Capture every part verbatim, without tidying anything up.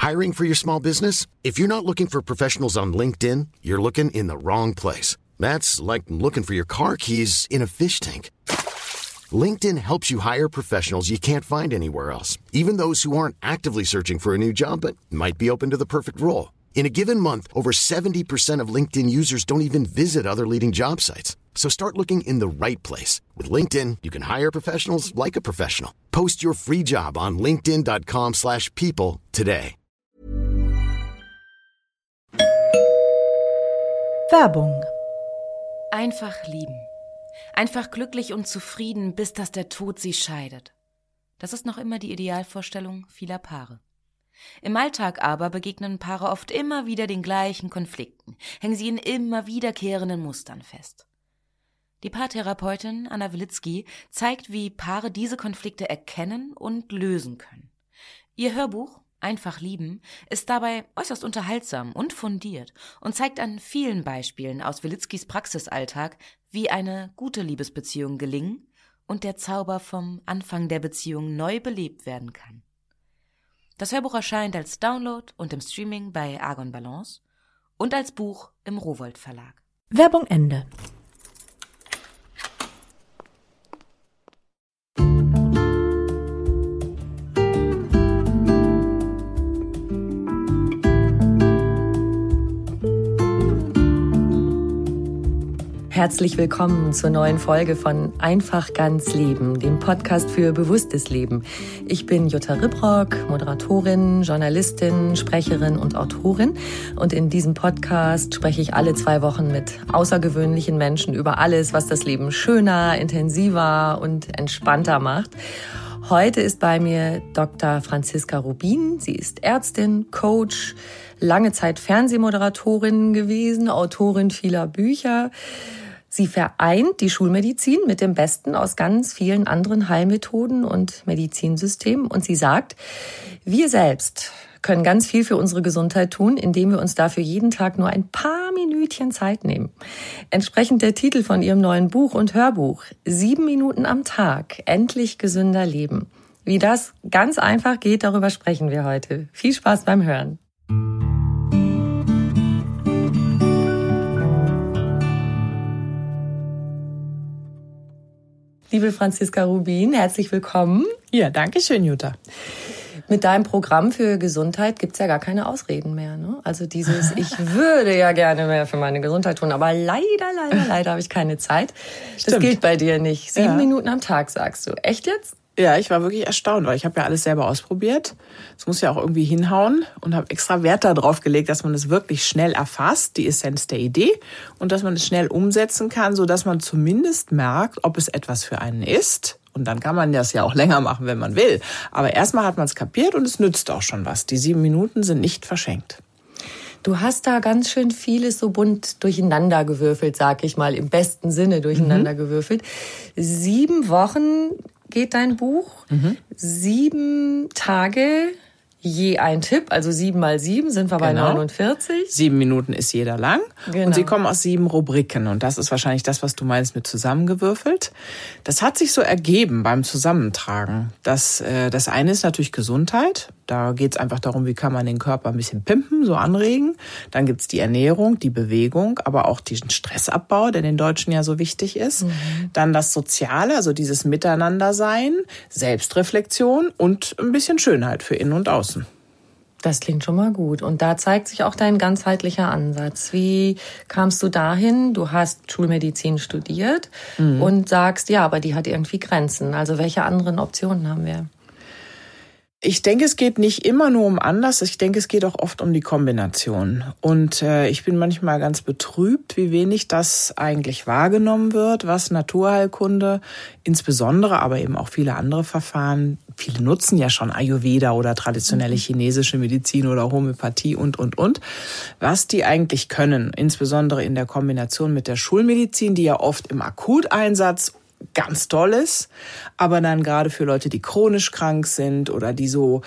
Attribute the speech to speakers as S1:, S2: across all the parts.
S1: Hiring for your small business? If you're not looking for professionals on LinkedIn, you're looking in the wrong place. That's like looking for your car keys in a fish tank. LinkedIn helps you hire professionals you can't find anywhere else, even those who aren't actively searching for a new job but might be open to the perfect role. In a given month, over seventy percent of LinkedIn users don't even visit other leading job sites. So start looking in the right place. With LinkedIn, you can hire professionals like a professional. Post your free job on linkedin dot com slash people today.
S2: Werbung.
S3: Einfach lieben. Einfach glücklich und zufrieden, bis dass der Tod sie scheidet. Das ist noch immer die Idealvorstellung vieler Paare. Im Alltag aber begegnen Paare oft immer wieder den gleichen Konflikten, hängen sie in immer wiederkehrenden Mustern fest. Die Paartherapeutin Anna Wilitzki zeigt, wie Paare diese Konflikte erkennen und lösen können. Ihr Hörbuch Einfach lieben ist dabei äußerst unterhaltsam und fundiert und zeigt an vielen Beispielen aus Wilitzkis Praxisalltag, wie eine gute Liebesbeziehung gelingen und der Zauber vom Anfang der Beziehung neu belebt werden kann. Das Hörbuch erscheint als Download und im Streaming bei Argon Balance und als Buch im Rowohlt Verlag.
S2: Werbung Ende. Herzlich willkommen zur neuen Folge von Einfach ganz Leben, dem Podcast für bewusstes Leben. Ich bin Jutta Ribrock, Moderatorin, Journalistin, Sprecherin und Autorin. Und in diesem Podcast spreche ich alle zwei Wochen mit außergewöhnlichen Menschen über alles, was das Leben schöner, intensiver und entspannter macht. Heute ist bei mir Doktor Franziska Rubin. Sie ist Ärztin, Coach, lange Zeit Fernsehmoderatorin gewesen, Autorin vieler Bücher. Sie vereint die Schulmedizin mit dem Besten aus ganz vielen anderen Heilmethoden und Medizinsystemen. Und sie sagt, wir selbst können ganz viel für unsere Gesundheit tun, indem wir uns dafür jeden Tag nur ein paar Minütchen Zeit nehmen. Entsprechend der Titel von ihrem neuen Buch und Hörbuch, Sieben Minuten am Tag, endlich gesünder leben. Wie das ganz einfach geht, darüber sprechen wir heute. Viel Spaß beim Hören. Liebe Franziska Rubin, herzlich willkommen.
S4: Ja, danke schön, Jutta.
S2: Mit deinem Programm für Gesundheit gibt's ja gar keine Ausreden mehr, ne? Also dieses, ich würde ja gerne mehr für meine Gesundheit tun, aber leider, leider, leider habe ich keine Zeit. Das
S4: Stimmt.
S2: gilt bei dir nicht. Sieben
S4: Ja.
S2: Minuten am Tag, sagst du. Echt jetzt?
S4: Ja, ich war wirklich erstaunt, weil ich habe ja alles selber ausprobiert. Es muss ja auch irgendwie hinhauen und habe extra Wert darauf gelegt, dass man es wirklich schnell erfasst, die Essenz der Idee, und dass man es schnell umsetzen kann, so dass man zumindest merkt, ob es etwas für einen ist. Und dann kann man das ja auch länger machen, wenn man will. Aber erstmal hat man es kapiert und es nützt auch schon was. Die sieben Minuten sind nicht verschenkt.
S2: Du hast da ganz schön vieles so bunt durcheinander gewürfelt, sag ich mal, im besten Sinne durcheinander mhm. gewürfelt. Sieben Wochen geht dein Buch, mhm. sieben Tage, je ein Tipp, also sieben mal sieben sind wir bei
S4: genau.
S2: neunundvierzig.
S4: Sieben Minuten ist jeder lang
S2: Genau.
S4: und sie kommen aus sieben Rubriken und das ist wahrscheinlich das, was du meinst mit zusammengewürfelt. Das hat sich so ergeben beim Zusammentragen. Das, äh, das eine ist natürlich Gesundheit. Da geht es einfach darum, wie kann man den Körper ein bisschen pimpen, so anregen. Dann gibt's die Ernährung, die Bewegung, aber auch diesen Stressabbau, der den Deutschen ja so wichtig ist. Mhm. Dann das Soziale, also dieses Miteinandersein, Selbstreflexion und ein bisschen Schönheit für innen und außen.
S2: Das klingt schon mal gut. Und da zeigt sich auch dein ganzheitlicher Ansatz. Wie kamst du dahin? Du hast Schulmedizin studiert mhm. und sagst, ja, aber die hat irgendwie Grenzen. Also welche anderen Optionen haben wir?
S4: Ich denke, es geht nicht immer nur um Anlass, ich denke, es geht auch oft um die Kombination. Und äh, ich bin manchmal ganz betrübt, wie wenig das eigentlich wahrgenommen wird, was Naturheilkunde, insbesondere, aber eben auch viele andere Verfahren, viele nutzen ja schon Ayurveda oder traditionelle chinesische Medizin oder Homöopathie und, und, und, was die eigentlich können, insbesondere in der Kombination mit der Schulmedizin, die ja oft im Akuteinsatz ganz toll ist, aber dann gerade für Leute, die chronisch krank sind oder die so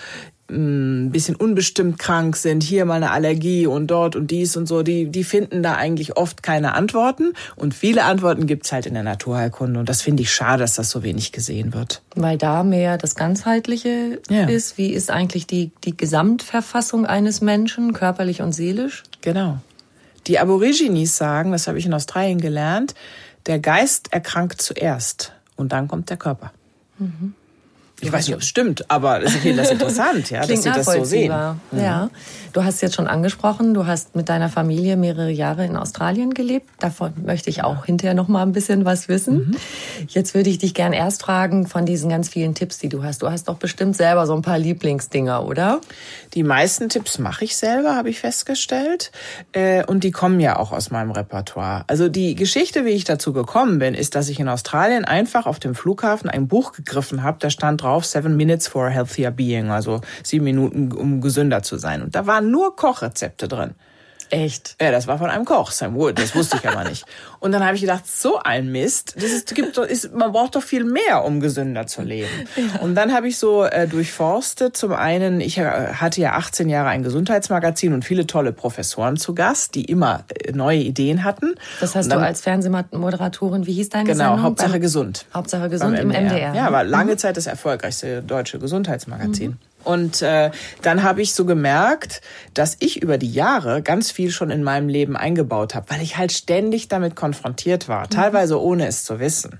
S4: ein bisschen unbestimmt krank sind, hier mal eine Allergie und dort und dies und so, die die finden da eigentlich oft keine Antworten. Und viele Antworten gibt's halt in der Naturheilkunde. Und das finde ich schade, dass das so wenig gesehen wird.
S2: Weil da mehr das Ganzheitliche ja. ist. Wie ist eigentlich die, die Gesamtverfassung eines Menschen, körperlich und seelisch?
S4: Genau. Die Aborigines sagen, das habe ich in Australien gelernt, der Geist erkrankt zuerst und dann kommt der Körper. Mhm. Ich weiß nicht, ob es stimmt, aber ich finde das interessant, ja, dass sie das so sehen.
S2: Ja. ja. Du hast jetzt schon angesprochen, du hast mit deiner Familie mehrere Jahre in Australien gelebt. Davon möchte ich auch hinterher noch mal ein bisschen was wissen. Mhm. Jetzt würde ich dich gern erst fragen von diesen ganz vielen Tipps, die du hast. Du hast doch bestimmt selber so ein paar Lieblingsdinger, oder?
S4: Die meisten Tipps mache ich selber, habe ich festgestellt. Und die kommen ja auch aus meinem Repertoire. Also die Geschichte, wie ich dazu gekommen bin, ist, dass ich in Australien einfach auf dem Flughafen ein Buch gegriffen habe. Da stand drauf, Seven Minutes for a Healthier Being, also sieben Minuten, um gesünder zu sein. Und da waren nur Kochrezepte drin.
S2: Echt?
S4: Ja, das war von einem Koch, Sam Wood, das wusste ich aber nicht. Und dann habe ich gedacht, so ein Mist, das ist, gibt, ist, man braucht doch viel mehr, um gesünder zu leben. Ja. Und dann habe ich so äh, durchforstet, zum einen, ich äh, hatte ja achtzehn Jahre ein Gesundheitsmagazin und viele tolle Professoren zu Gast, die immer äh, neue Ideen hatten.
S2: Das hast dann, du als Fernsehmoderatorin, wie hieß deine
S4: genau,
S2: Sendung?
S4: Genau, Hauptsache gesund.
S2: Hauptsache gesund im M D R.
S4: Ja, war lange Zeit das erfolgreichste deutsche Gesundheitsmagazin. Mhm. Und äh, dann habe ich so gemerkt, dass ich über die Jahre ganz viel schon in meinem Leben eingebaut habe, weil ich halt ständig damit konfrontiert war, teilweise ohne es zu wissen.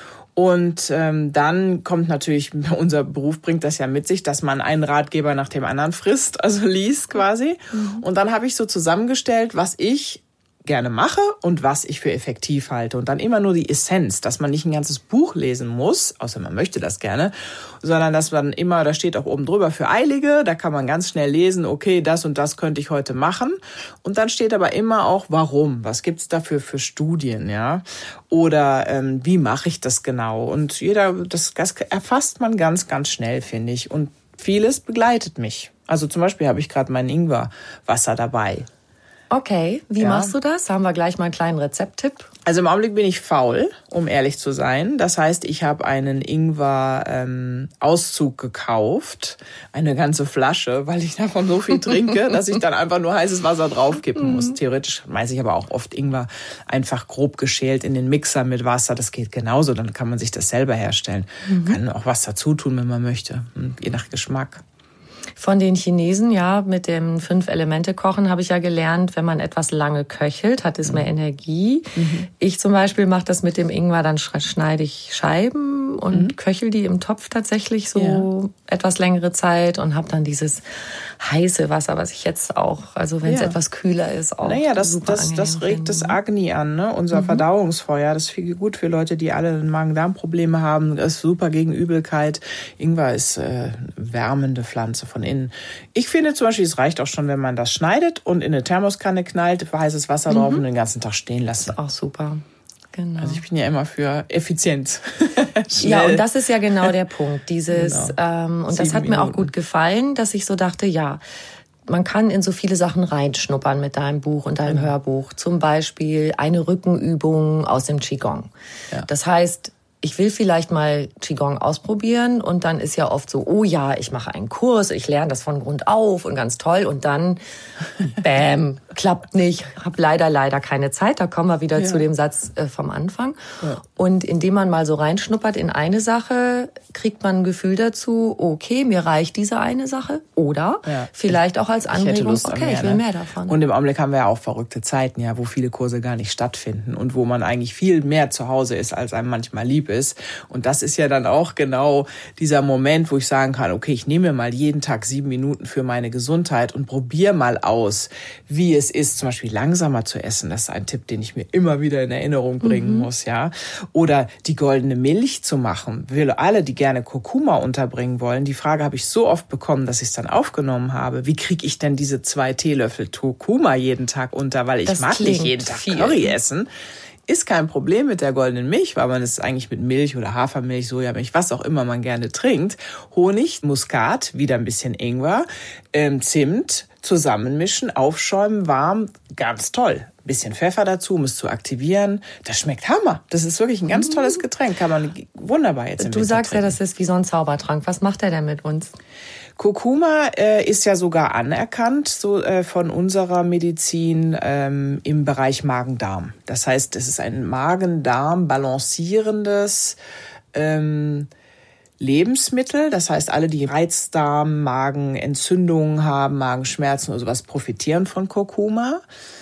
S4: Und ähm, dann kommt natürlich, unser Beruf bringt das ja mit sich, dass man einen Ratgeber nach dem anderen frisst, also liest quasi. Mhm. Und dann habe ich so zusammengestellt, was ich gerne mache und was ich für effektiv halte. Und dann immer nur die Essenz, dass man nicht ein ganzes Buch lesen muss, außer man möchte das gerne, sondern dass man immer, da steht auch oben drüber für Eilige, da kann man ganz schnell lesen, okay, das und das könnte ich heute machen. Und dann steht aber immer auch, warum, was gibt's dafür für Studien, ja? Oder ähm, wie mache ich das genau? Und jeder, das, das erfasst man ganz, ganz schnell, finde ich. Und vieles begleitet mich. Also zum Beispiel habe ich gerade mein Ingwerwasser dabei.
S2: Okay, wie ja. machst du das? Haben wir gleich mal einen kleinen Rezepttipp?
S4: Also im Augenblick bin ich faul, um ehrlich zu sein. Das heißt, ich habe einen Ingwer-Auszug ähm, gekauft, eine ganze Flasche, weil ich davon so viel trinke, dass ich dann einfach nur heißes Wasser draufkippen muss. Theoretisch weiß ich aber auch oft Ingwer einfach grob geschält in den Mixer mit Wasser. Das geht genauso, dann kann man sich das selber herstellen. Mhm. Kann auch was dazu tun, wenn man möchte, je nach Geschmack.
S2: Von den Chinesen, ja, mit dem Fünf-Elemente-Kochen habe ich ja gelernt, wenn man etwas lange köchelt, hat es mehr Energie. Mhm. Ich zum Beispiel mache das mit dem Ingwer, dann schneide ich Scheiben und mhm. köchel die im Topf tatsächlich so ja. etwas längere Zeit und habe dann dieses heiße Wasser, was ich jetzt auch, also wenn es ja. etwas kühler ist, auch
S4: naja, das,
S2: super
S4: das, das regt
S2: finde.
S4: Das Agni an, ne? Unser mhm. Verdauungsfeuer. Das ist viel gut für Leute, die alle Magen-Darm-Probleme haben. Das ist super gegen Übelkeit. Ingwer ist äh, wärmende Pflanze von innen. Ich finde zum Beispiel, es reicht auch schon, wenn man das schneidet und in eine Thermoskanne knallt, heißes Wasser mhm. drauf und den ganzen Tag stehen lassen.
S2: Das ist auch super. Genau.
S4: Also ich bin ja immer für Effizienz.
S2: Ja, und das ist ja genau der Punkt. Dieses genau. ähm, und Sieben das hat mir Minuten. Auch gut gefallen, dass ich so dachte, ja, man kann in so viele Sachen reinschnuppern mit deinem Buch und deinem mhm. Hörbuch. Zum Beispiel eine Rückenübung aus dem Qigong. Ja. Das heißt, ich will vielleicht mal Qigong ausprobieren und dann ist ja oft so, oh ja, ich mache einen Kurs, ich lerne das von Grund auf und ganz toll und dann, bäm, klappt nicht, habe leider, leider keine Zeit. Da kommen wir wieder ja. zu dem Satz äh, vom Anfang. Ja. Und indem man mal so reinschnuppert in eine Sache, kriegt man ein Gefühl dazu, okay, mir reicht diese eine Sache oder ja. vielleicht auch als Anregung, ich okay, mehr, ich will mehr davon.
S4: Und im Augenblick haben wir ja auch verrückte Zeiten, ja, wo viele Kurse gar nicht stattfinden und wo man eigentlich viel mehr zu Hause ist, als einem manchmal lieb ist. Und das ist ja dann auch genau dieser Moment, wo ich sagen kann, okay, ich nehme mal jeden Tag sieben Minuten für meine Gesundheit und probiere mal aus, wie es ist, zum Beispiel langsamer zu essen. Das ist ein Tipp, den ich mir immer wieder in Erinnerung bringen mhm. muss, ja. Oder die goldene Milch zu machen. Wir alle, die gerne Kurkuma unterbringen wollen, die Frage habe ich so oft bekommen, dass ich es dann aufgenommen habe. Wie kriege ich denn diese zwei Teelöffel Kurkuma jeden Tag unter? Weil ich das mag nicht jeden Tag viel. Curry essen. Ist kein Problem mit der goldenen Milch, weil man es eigentlich mit Milch oder Hafermilch, Sojamilch, was auch immer man gerne trinkt. Honig, Muskat, wieder ein bisschen Ingwer, ähm, Zimt, zusammenmischen, aufschäumen, warm, ganz toll. Ein bisschen Pfeffer dazu, um es zu aktivieren. Das schmeckt Hammer. Das ist wirklich ein ganz tolles Getränk. Kann man wunderbar jetzt im
S2: Du
S4: Winter
S2: sagst
S4: trinken.
S2: ja, das ist wie so ein Zaubertrank. Was macht der denn mit uns?
S4: Kurkuma äh, ist ja sogar anerkannt so äh, von unserer Medizin ähm, im Bereich Magen-Darm. Das heißt, es ist ein Magen-Darm balancierendes ähm, Lebensmittel. Das heißt, alle, die Reizdarm, Magenentzündungen haben, Magenschmerzen oder sowas, profitieren von Kurkuma.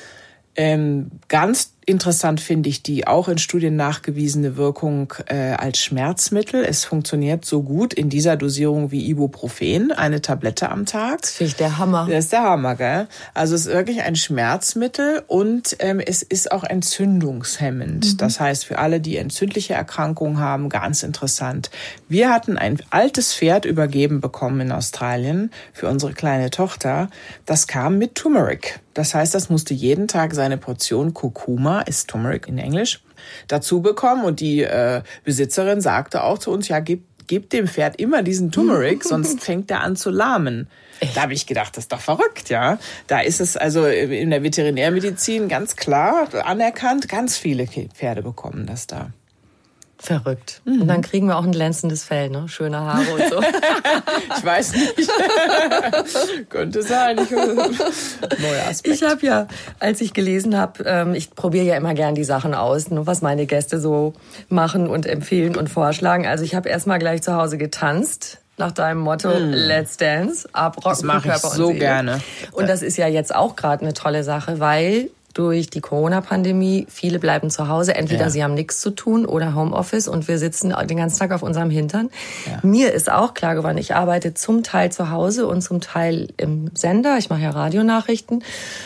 S4: Ähm, ganz interessant finde ich die auch in Studien nachgewiesene Wirkung äh, als Schmerzmittel. Es funktioniert so gut in dieser Dosierung wie Ibuprofen, eine Tablette am Tag.
S2: Das finde ich der Hammer.
S4: Das ist der Hammer, gell? Also es ist wirklich ein Schmerzmittel und ähm, es ist auch entzündungshemmend. Mhm. Das heißt, für alle, die entzündliche Erkrankungen haben, ganz interessant. Wir hatten ein altes Pferd übergeben bekommen in Australien für unsere kleine Tochter. Das kam mit Turmeric. Das heißt, das musste jeden Tag seine Portion Kurkuma, ist Turmeric in Englisch, dazu bekommen. Und die äh, Besitzerin sagte auch zu uns, ja, gib, gib dem Pferd immer diesen Turmeric, sonst fängt er an zu lahmen. Echt? Da habe ich gedacht, das ist doch verrückt, ja. Da ist es also in der Veterinärmedizin ganz klar anerkannt, ganz viele Pferde bekommen das da.
S2: Verrückt. Mhm. Und dann kriegen wir auch ein glänzendes Fell, ne? Schöne Haare und so.
S4: Ich weiß nicht. Könnte sein. Ich, neuer Aspekt.
S2: Ich habe ja, als ich gelesen habe, ähm, ich probiere ja immer gern die Sachen aus, ne, was meine Gäste so machen und empfehlen und vorschlagen. Also ich habe erstmal gleich zu Hause getanzt. Nach deinem Motto, mm. Let's Dance, abrocken
S4: das mache
S2: für
S4: ich
S2: Körper
S4: so
S2: und Seele.
S4: gerne.
S2: Und das ist ja jetzt auch gerade eine tolle Sache, weil durch die Corona-Pandemie, viele bleiben zu Hause. Entweder ja. sie haben nichts zu tun oder Homeoffice und wir sitzen den ganzen Tag auf unserem Hintern. Ja. Mir ist auch klar geworden, ich arbeite zum Teil zu Hause und zum Teil im Sender. Ich mache ja Radionachrichten.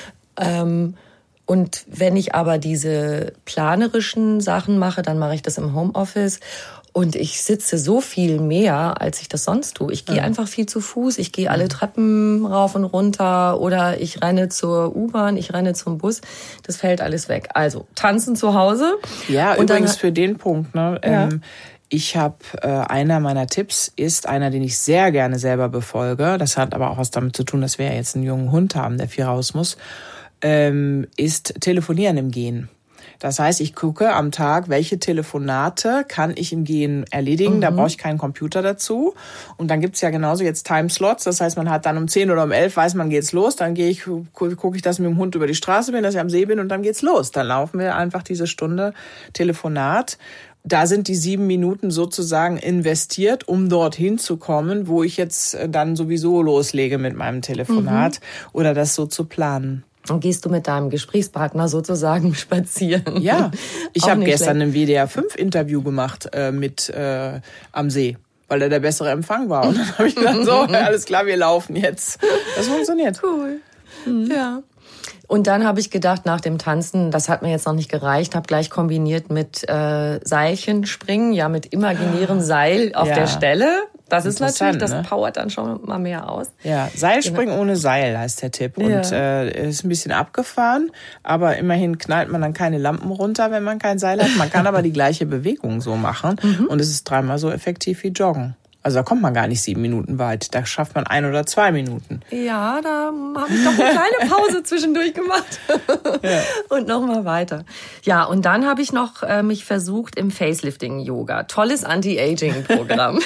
S2: Ähm, und wenn ich aber diese planerischen Sachen mache, dann mache ich das im Homeoffice. Und ich sitze so viel mehr, als ich das sonst tue. Ich gehe ja. einfach viel zu Fuß. Ich gehe alle Treppen rauf und runter oder ich renne zur U-Bahn, ich renne zum Bus. Das fällt alles weg. Also tanzen zu Hause.
S4: Ja,
S2: und
S4: übrigens
S2: dann,
S4: für den Punkt. Ne, ja. ähm, ich habe äh, einer meiner Tipps ist einer, den ich sehr gerne selber befolge. Das hat aber auch was damit zu tun, dass wir ja jetzt einen jungen Hund haben, der viel raus muss. Ähm, ist Telefonieren im Gehen. Das heißt, ich gucke am Tag, welche Telefonate kann ich im Gehen erledigen. Mhm. Da brauche ich keinen Computer dazu. Und dann gibt's ja genauso jetzt Timeslots. Das heißt, man hat dann um zehn oder um elf, weiß man, geht's los. Dann gehe ich, gucke ich, dass ich mit dem Hund über die Straße bin, dass ich am See bin und dann geht's los. Dann laufen wir einfach diese Stunde Telefonat. Da sind die sieben Minuten sozusagen investiert, um dorthin zu kommen, wo ich jetzt dann sowieso loslege mit meinem Telefonat mhm. oder das so zu planen.
S2: Und gehst du mit deinem Gesprächspartner sozusagen spazieren?
S4: Ja, ich habe gestern schlecht. ein W D R fünf Interview gemacht äh, mit äh, am See, weil da der bessere Empfang war. Und dann habe ich gedacht, so, alles klar, wir laufen jetzt. Das funktioniert.
S2: Cool. Mhm. Ja. Und dann habe ich gedacht, nach dem Tanzen, das hat mir jetzt noch nicht gereicht, habe gleich kombiniert mit äh, Seilchen springen, ja mit imaginärem Seil auf ja. der Stelle. Das ist natürlich, das ne? powert dann schon mal mehr aus.
S4: Ja, Seilspringen genau. ohne Seil heißt der Tipp. Und ja. äh, ist ein bisschen abgefahren, aber immerhin knallt man dann keine Lampen runter, wenn man kein Seil hat. Man kann aber die gleiche Bewegung so machen mhm. und es ist dreimal so effektiv wie Joggen. Also da kommt man gar nicht sieben Minuten weit. Da schafft man ein oder zwei Minuten.
S2: Ja, da habe ich doch eine kleine Pause zwischendurch gemacht. Ja. Und nochmal weiter. Ja, und dann habe ich noch äh, mich versucht im Facelifting-Yoga. Tolles Anti-Aging-Programm.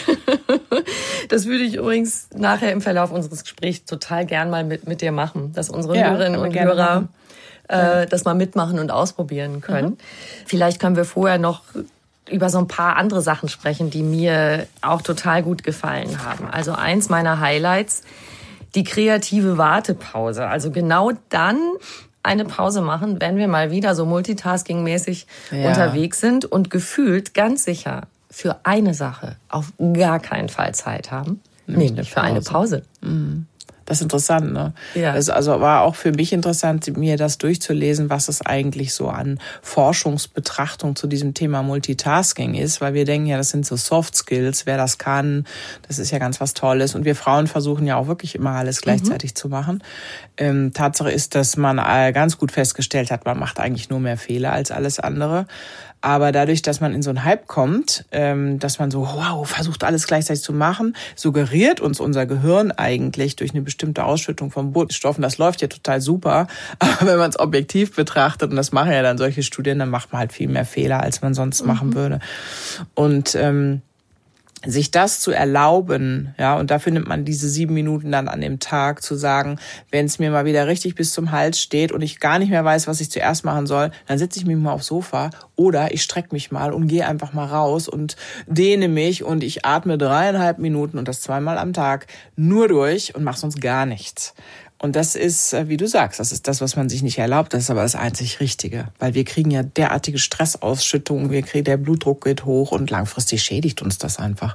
S2: Das würde ich übrigens nachher im Verlauf unseres Gesprächs total gern mal mit, mit dir machen. Dass unsere ja, Hörerinnen und Hörer äh, das mal mitmachen und ausprobieren können. Mhm. Vielleicht können wir vorher noch über so ein paar andere Sachen sprechen, die mir auch total gut gefallen haben. Also eins meiner Highlights, die kreative Wartepause. Also genau dann eine Pause machen, wenn wir mal wieder so multitasking-mäßig ja. unterwegs sind und gefühlt ganz sicher für eine Sache auf gar keinen Fall Zeit haben, nämlich, nämlich für eine Pause.
S4: Mhm. Das ist interessant, ne?
S2: Ja.
S4: Das also war auch für mich interessant, mir das durchzulesen, was es eigentlich so an Forschungsbetrachtung zu diesem Thema Multitasking ist, weil wir denken ja, das sind so Soft Skills, wer das kann, das ist ja ganz was Tolles. Und wir Frauen versuchen ja auch wirklich immer alles gleichzeitig mhm. zu machen. Ähm, Tatsache ist, dass man ganz gut festgestellt hat, man macht eigentlich nur mehr Fehler als alles andere. Aber dadurch, dass man in so einen Hype kommt, ähm, dass man so, wow, versucht alles gleichzeitig zu machen, suggeriert uns unser Gehirn eigentlich durch eine bestimmte Ausschüttung von Botenstoffen, das läuft ja total super. Aber wenn man es objektiv betrachtet, und das machen ja dann solche Studien, dann macht man halt viel mehr Fehler, als man sonst mhm. machen würde. Und ähm, sich das zu erlauben, ja, und dafür nimmt man diese sieben Minuten dann an dem Tag, zu sagen, wenn es mir mal wieder richtig bis zum Hals steht und ich gar nicht mehr weiß, was ich zuerst machen soll, dann setze ich mich mal aufs Sofa oder ich strecke mich mal und gehe einfach mal raus und dehne mich und ich atme dreieinhalb Minuten und das zweimal am Tag nur durch und mache sonst gar nichts. Und das ist, wie du sagst, das ist das, was man sich nicht erlaubt. Das ist aber das einzig Richtige. Weil wir kriegen ja derartige Stressausschüttungen, wir kriegen, der Blutdruck geht hoch und langfristig schädigt uns das einfach.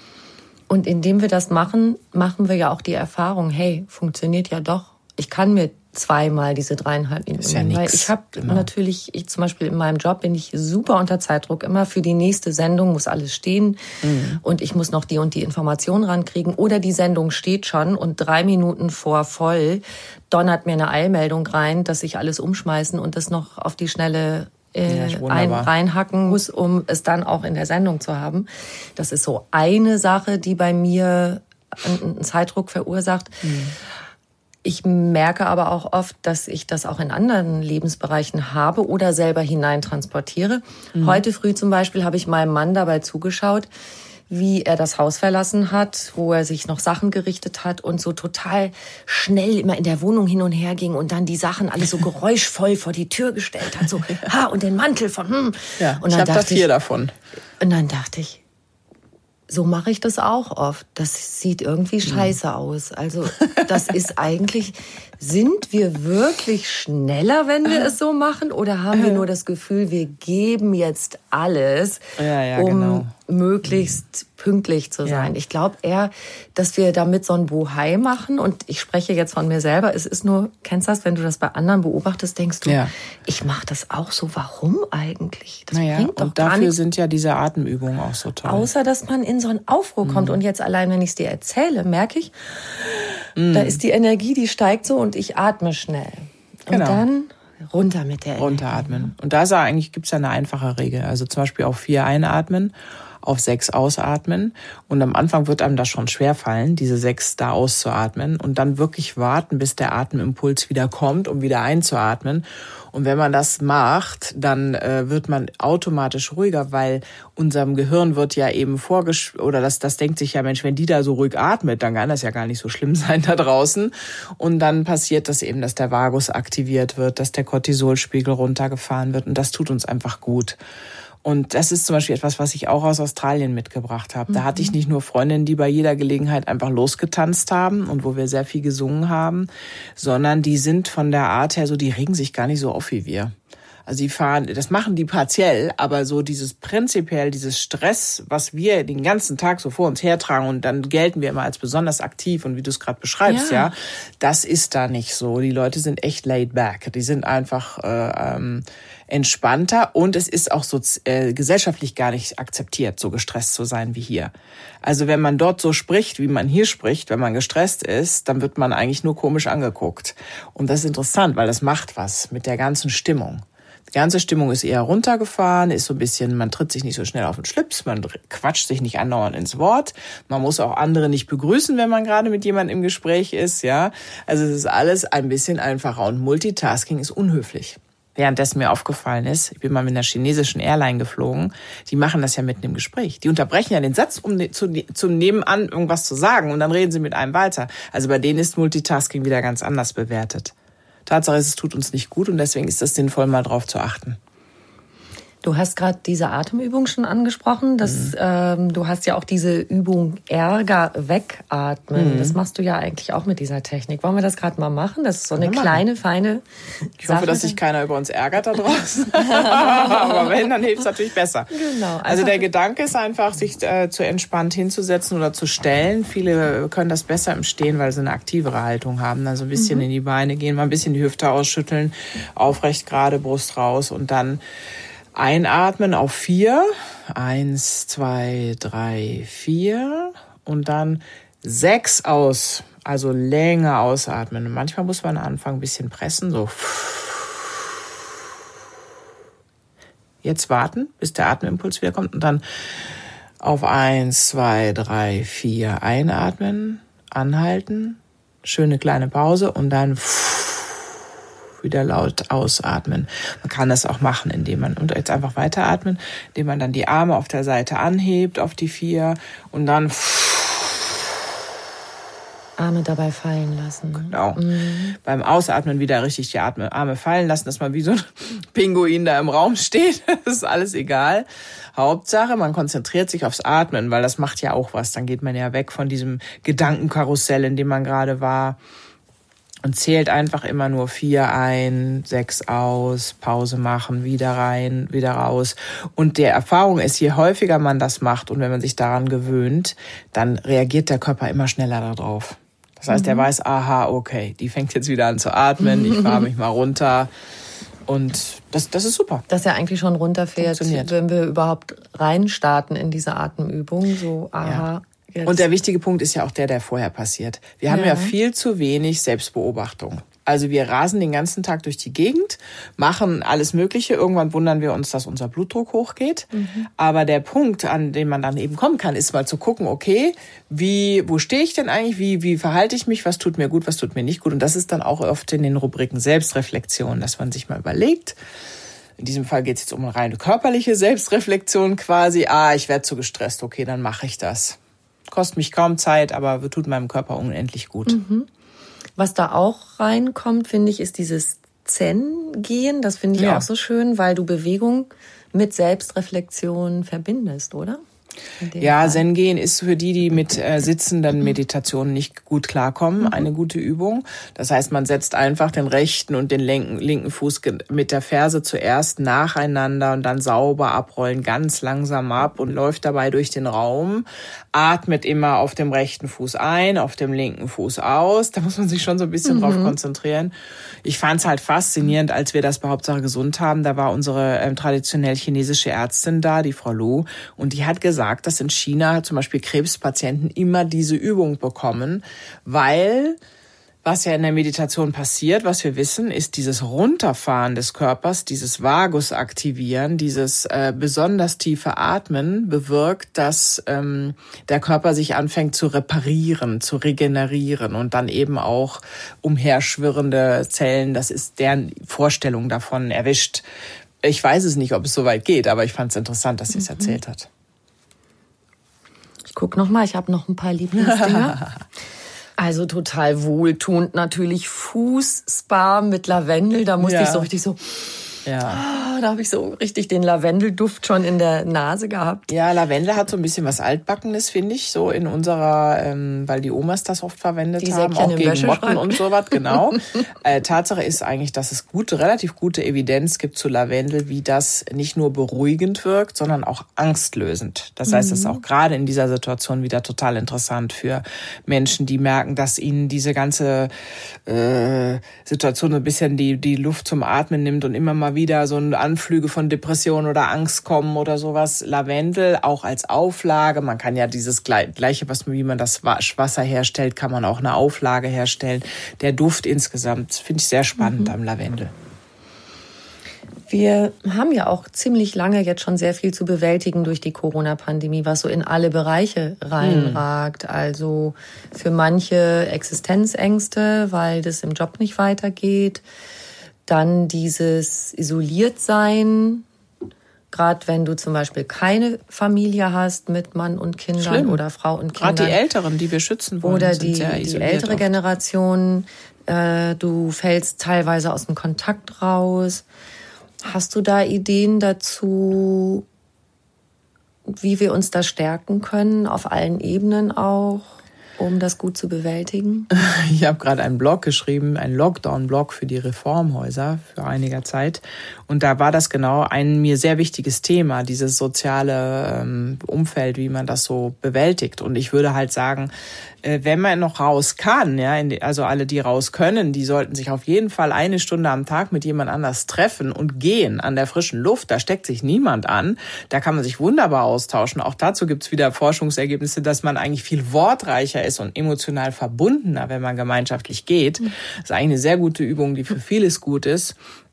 S2: Und indem wir das machen, machen wir ja auch die Erfahrung, hey, funktioniert ja doch. Ich kann mir zweimal diese dreieinhalb Minuten.
S4: Ist ja nix.
S2: Weil ich habe
S4: genau.
S2: natürlich, ich zum Beispiel in meinem Job bin ich super unter Zeitdruck. Immer für die nächste Sendung muss alles stehen mhm. und ich muss noch die und die Informationen rankriegen. Oder die Sendung steht schon und drei Minuten vor voll donnert mir eine Eilmeldung rein, dass ich alles umschmeißen und das noch auf die Schnelle äh,
S4: ja,
S2: ein, reinhacken muss, um es dann auch in der Sendung zu haben. Das ist so eine Sache, die bei mir einen Zeitdruck verursacht. Mhm. Ich merke aber auch oft, dass ich das auch in anderen Lebensbereichen habe oder selber hineintransportiere. Mhm. Heute früh zum Beispiel habe ich meinem Mann dabei zugeschaut, wie er das Haus verlassen hat, wo er sich noch Sachen gerichtet hat und so total schnell immer in der Wohnung hin und her ging und dann die Sachen alles so geräuschvoll vor die Tür gestellt hat. So, ha, und den Mantel von, hm.
S4: Ja,
S2: und
S4: ich habe da vier davon.
S2: Und dann dachte ich, so mache ich das auch oft. Das sieht irgendwie scheiße aus. Also das ist eigentlich, sind wir wirklich schneller, wenn wir es so machen? Oder haben wir nur das Gefühl, wir geben jetzt alles,
S4: ja, ja,
S2: um
S4: genau.
S2: möglichst pünktlich zu sein? Ja. Ich glaube eher, dass wir damit so ein Bohai machen. Und ich spreche jetzt von mir selber. Es ist nur, kennst du das, wenn du das bei anderen beobachtest, denkst du, ja. ich mache das auch so. Warum eigentlich? Das
S4: naja,
S2: bringt doch
S4: und
S2: gar
S4: dafür
S2: nichts.
S4: sind ja diese Atemübungen auch so toll.
S2: Außer, dass man in so einen Aufruhr kommt. Mhm. Und jetzt allein, wenn ich es dir erzähle, merke ich, mhm. da ist die Energie, die steigt so und ich atme schnell. Und
S4: genau.
S2: dann runter mit der Energie.
S4: Runteratmen. Und da ist ja eigentlich, gibt's ja eine einfache Regel. Also zum Beispiel auf vier einatmen, auf sechs ausatmen. Und am Anfang wird einem das schon schwerfallen, diese sechs da auszuatmen. Und dann wirklich warten, bis der Atemimpuls wieder kommt, um wieder einzuatmen. Und wenn man das macht, dann äh, wird man automatisch ruhiger, weil unserem Gehirn wird ja eben vorgesch... Oder das, das denkt sich ja, Mensch, wenn die da so ruhig atmet, dann kann das ja gar nicht so schlimm sein da draußen. Und dann passiert das eben, dass der Vagus aktiviert wird, dass der Cortisolspiegel runtergefahren wird. Und das tut uns einfach gut. Und das ist zum Beispiel etwas, was ich auch aus Australien mitgebracht habe. Da hatte ich nicht nur Freundinnen, die bei jeder Gelegenheit einfach losgetanzt haben und wo wir sehr viel gesungen haben, sondern die sind von der Art her so, die regen sich gar nicht so auf wie wir. Also die fahren, das machen die partiell, aber so dieses prinzipiell, dieses Stress, was wir den ganzen Tag so vor uns hertragen und dann gelten wir immer als besonders aktiv und wie du es gerade beschreibst, ja. ja, das ist da nicht so. Die Leute sind echt laid back. Die sind einfach äh, ähm, entspannter und es ist auch so äh, gesellschaftlich gar nicht akzeptiert, so gestresst zu sein wie hier. Also wenn man dort so spricht, wie man hier spricht, wenn man gestresst ist, dann wird man eigentlich nur komisch angeguckt. Und das ist interessant, weil das macht was mit der ganzen Stimmung. Die ganze Stimmung ist eher runtergefahren, ist so ein bisschen, man tritt sich nicht so schnell auf den Schlips, man quatscht sich nicht andauernd ins Wort. Man muss auch andere nicht begrüßen, wenn man gerade mit jemandem im Gespräch ist, ja. Also es ist alles ein bisschen einfacher und Multitasking ist unhöflich. Währenddessen mir aufgefallen ist, ich bin mal mit einer chinesischen Airline geflogen, die machen das ja mitten im Gespräch. Die unterbrechen ja den Satz, um zu, zum Nebenan irgendwas zu sagen und dann reden sie mit einem weiter. Also bei denen ist Multitasking wieder ganz anders bewertet. Tatsache ist, es tut uns nicht gut und deswegen ist es sinnvoll, mal drauf zu achten.
S2: Du hast gerade diese Atemübung schon angesprochen. Das, mhm. ähm, du hast ja auch diese Übung Ärger wegatmen. Mhm. Das machst du ja eigentlich auch mit dieser Technik. Wollen wir das gerade mal machen? Das ist so eine kleine, feine
S4: Ich Sache. hoffe, dass sich keiner über uns ärgert da draußen. Aber wenn, dann hilft es natürlich besser.
S2: Genau.
S4: Also der Gedanke ist einfach, sich äh, zu entspannt hinzusetzen oder zu stellen. Viele können das besser im Stehen, weil sie eine aktivere Haltung haben. Also ein bisschen mhm. in die Beine gehen, mal ein bisschen die Hüfte ausschütteln, aufrecht gerade, Brust raus und dann einatmen auf vier. Eins, zwei, drei, vier. Und dann sechs aus. Also länger ausatmen. Und manchmal muss man anfangen, ein bisschen pressen. So. jetzt warten, bis der Atemimpuls wieder kommt und dann auf eins, zwei, drei, vier einatmen, anhalten, schöne kleine Pause und dann wieder laut ausatmen. Man kann das auch machen, indem man, und jetzt einfach weiteratmen, indem man dann die Arme auf der Seite anhebt auf die vier und dann
S2: Arme dabei fallen lassen.
S4: Genau. Mhm. Beim Ausatmen wieder richtig die Arme fallen lassen, dass man wie so ein Pinguin da im Raum steht. Das ist alles egal. Hauptsache, man konzentriert sich aufs Atmen, weil das macht ja auch was. Dann geht man ja weg von diesem Gedankenkarussell, in dem man gerade war. Und zählt einfach immer nur vier ein, sechs aus, Pause machen, wieder rein, wieder raus. Und die Erfahrung ist, je häufiger man das macht und wenn man sich daran gewöhnt, dann reagiert der Körper immer schneller darauf. Das heißt, mhm. er weiß, aha, okay, die fängt jetzt wieder an zu atmen, ich fahre mich mal runter. Und das, das ist super.
S2: Dass er eigentlich schon runterfährt, wenn wir überhaupt reinstarten in diese Atemübung. So, aha.
S4: Ja. Jetzt. Und der wichtige Punkt ist ja auch der, der vorher passiert. Wir ja. haben ja viel zu wenig Selbstbeobachtung. Also wir rasen den ganzen Tag durch die Gegend, machen alles Mögliche. Irgendwann wundern wir uns, dass unser Blutdruck hochgeht. Mhm. Aber der Punkt, an den man dann eben kommen kann, ist mal zu gucken, okay, wie, wo stehe ich denn eigentlich? Wie, wie verhalte ich mich? Was tut mir gut? Was tut mir nicht gut? Und das ist dann auch oft in den Rubriken Selbstreflexion, dass man sich mal überlegt. In diesem Fall geht es jetzt um eine reine körperliche Selbstreflexion quasi. Ah, ich werde zu gestresst. Okay, dann mache ich das. Kostet mich kaum Zeit, aber tut meinem Körper unendlich gut.
S2: Mhm. Was da auch reinkommt, finde ich, ist dieses Zen-Gehen. Das finde ich ja. auch so schön, weil du Bewegung mit Selbstreflexion verbindest, oder?
S4: Ja, Zen-Gehen ist für die, die mit äh, sitzenden Meditationen nicht gut klarkommen, mhm. eine gute Übung. Das heißt, man setzt einfach den rechten und den linken, linken Fuß mit der Ferse zuerst nacheinander und dann sauber abrollen, ganz langsam ab und läuft dabei durch den Raum, atmet immer auf dem rechten Fuß ein, auf dem linken Fuß aus. Da muss man sich schon so ein bisschen mhm. drauf konzentrieren. Ich fand es halt faszinierend, als wir das bei Hauptsache gesund haben. Da war unsere ähm, traditionell chinesische Ärztin da, die Frau Lu, und die hat gesagt, dass in China zum Beispiel Krebspatienten immer diese Übung bekommen, weil was ja in der Meditation passiert, was wir wissen, ist dieses Runterfahren des Körpers, dieses Vagus aktivieren, dieses äh, besonders tiefe Atmen bewirkt, dass ähm, der Körper sich anfängt zu reparieren, zu regenerieren und dann eben auch umherschwirrende Zellen, das ist deren Vorstellung davon, erwischt. Ich weiß es nicht, ob es so weit geht, aber ich fand es interessant, dass sie es mhm. erzählt hat.
S2: Ich guck noch mal, ich habe noch ein paar Lieblingsdinger. Also total wohltuend natürlich Fußspa mit Lavendel. Da musste ja. ich so richtig so... Ja. Da habe ich so richtig den Lavendelduft schon in der Nase gehabt.
S4: Ja, Lavendel hat so ein bisschen was Altbackenes, finde ich, so in unserer, ähm, weil die Omas das oft verwendet die haben, auch gegen Motten und sowas, genau. äh, Tatsache ist eigentlich, dass es gute, relativ gute Evidenz gibt zu Lavendel, wie das nicht nur beruhigend wirkt, sondern auch angstlösend. Das heißt, es ist auch gerade in dieser Situation wieder total interessant für Menschen, die merken, dass ihnen diese ganze äh, Situation so ein bisschen die, die Luft zum Atmen nimmt und immer mal wieder so ein Anflüge von Depression oder Angst kommen oder sowas. Lavendel auch als Auflage. Man kann ja dieses Gleiche, was wie man das Wasser herstellt, kann man auch eine Auflage herstellen. Der Duft insgesamt finde ich sehr spannend mhm. am Lavendel.
S2: Wir haben ja auch ziemlich lange jetzt schon sehr viel zu bewältigen durch die Corona-Pandemie, was so in alle Bereiche reinragt. Mhm. Also für manche Existenzängste, weil das im Job nicht weitergeht. Dann dieses Isoliertsein, gerade wenn du zum Beispiel keine Familie hast mit Mann und Kindern Schlimm. Oder Frau und Kindern.
S4: Gerade die Älteren, die wir schützen wollen,
S2: oder
S4: sind
S2: die,
S4: sehr
S2: die ältere
S4: oft.
S2: Generation. Äh, du fällst teilweise aus dem Kontakt raus. Hast du da Ideen dazu, wie wir uns da stärken können, auf allen Ebenen auch? Um das gut zu bewältigen?
S4: Ich habe gerade einen Blog geschrieben, einen Lockdown-Blog für die Reformhäuser für einiger Zeit. Und da war das genau ein mir sehr wichtiges Thema, dieses soziale ähm, Umfeld, wie man das so bewältigt. Und ich würde halt sagen, äh, wenn man noch raus kann, ja, in die, also alle, die raus können, die sollten sich auf jeden Fall eine Stunde am Tag mit jemand anders treffen und gehen an der frischen Luft. Da steckt sich niemand an. Da kann man sich wunderbar austauschen. Auch dazu gibt's wieder Forschungsergebnisse, dass man eigentlich viel wortreicher ist und emotional verbundener, wenn man gemeinschaftlich geht. Das ist eigentlich eine sehr gute Übung, die für vieles gut ist.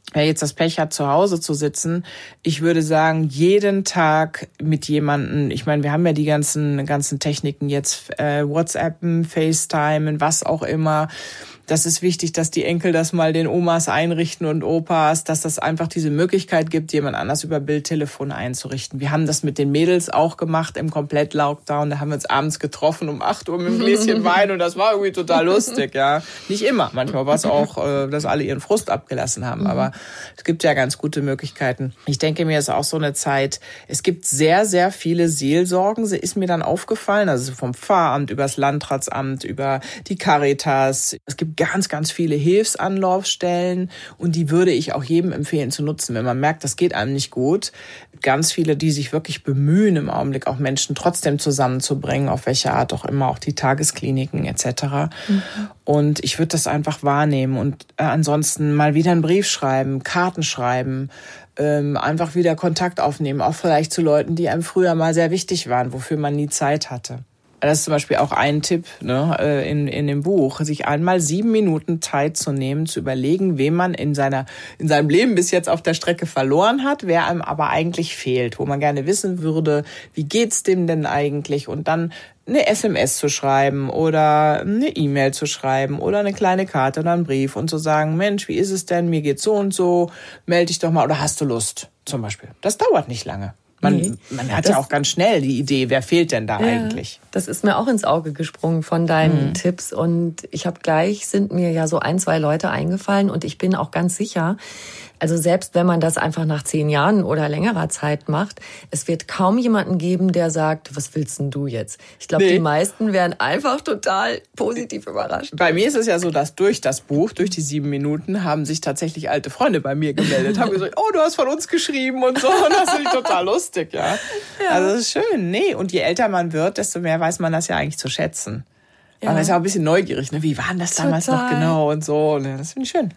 S4: wer jetzt das Pech hat, zu Hause zu sitzen, ich würde sagen, jeden Tag mit jemandem, ich meine, wir haben ja die ganzen ganzen Techniken jetzt, äh, WhatsAppen, FaceTime, was auch immer. Das ist wichtig, dass die Enkel das mal den Omas einrichten und Opas, dass das einfach diese Möglichkeit gibt, jemand anders über Bildtelefon einzurichten. Wir haben das mit den Mädels auch gemacht im Komplett-Lockdown. Da haben wir uns abends getroffen um acht Uhr mit einem Gläschen Wein und das war irgendwie total lustig, ja. Nicht immer. Manchmal war es auch, dass alle ihren Frust abgelassen haben. Aber es gibt ja ganz gute Möglichkeiten. Ich denke mir, es ist auch so eine Zeit, es gibt sehr, sehr viele Seelsorgen, ist mir dann aufgefallen. Also vom Pfarramt über das Landratsamt, über die Caritas. Es gibt ganz, ganz viele Hilfsanlaufstellen und die würde ich auch jedem empfehlen zu nutzen, wenn man merkt, das geht einem nicht gut. Ganz viele, die sich wirklich bemühen im Augenblick, auch Menschen trotzdem zusammenzubringen, auf welche Art auch immer, auch die Tageskliniken et cetera. Mhm. Und ich würde das einfach wahrnehmen und äh, ansonsten mal wieder einen Brief schreiben, Karten schreiben, ähm, einfach wieder Kontakt aufnehmen, auch vielleicht zu Leuten, die einem früher mal sehr wichtig waren, wofür man nie Zeit hatte. Das ist zum Beispiel auch ein Tipp, ne, in, in dem Buch, sich einmal sieben Minuten Zeit zu nehmen, zu überlegen, wem man in seiner, in seinem Leben bis jetzt auf der Strecke verloren hat, wer einem aber eigentlich fehlt, wo man gerne wissen würde, wie geht's dem denn eigentlich? Und dann eine S M S zu schreiben oder eine E-Mail zu schreiben oder eine kleine Karte oder einen Brief und zu sagen, Mensch, wie ist es denn? Mir geht's so und so, melde dich doch mal oder hast du Lust? Zum Beispiel. Das dauert nicht lange. Man, nee, man hat ja auch ganz schnell die Idee, wer fehlt denn da ja, eigentlich?
S2: Das ist mir auch ins Auge gesprungen von deinen mhm. Tipps. Und ich habe gleich, sind mir ja so ein, zwei Leute eingefallen. Und ich bin auch ganz sicher, also selbst wenn man das einfach nach zehn Jahren oder längerer Zeit macht, es wird kaum jemanden geben, der sagt, was willst denn du jetzt? Ich glaube, nee. die meisten werden einfach total positiv überrascht.
S4: Bei mir ist es ja so, dass durch das Buch, durch die sieben Minuten, haben sich tatsächlich alte Freunde bei mir gemeldet, haben gesagt, oh, du hast von uns geschrieben und so. Und das finde ich total lustig, ja. ja. Also das ist schön. Nee, und je älter man wird, desto mehr weiß man das ja eigentlich zu schätzen. Ja. Man ist ja auch ein bisschen neugierig, ne? Wie war denn das damals total. noch genau und so. Und das finde ich schön.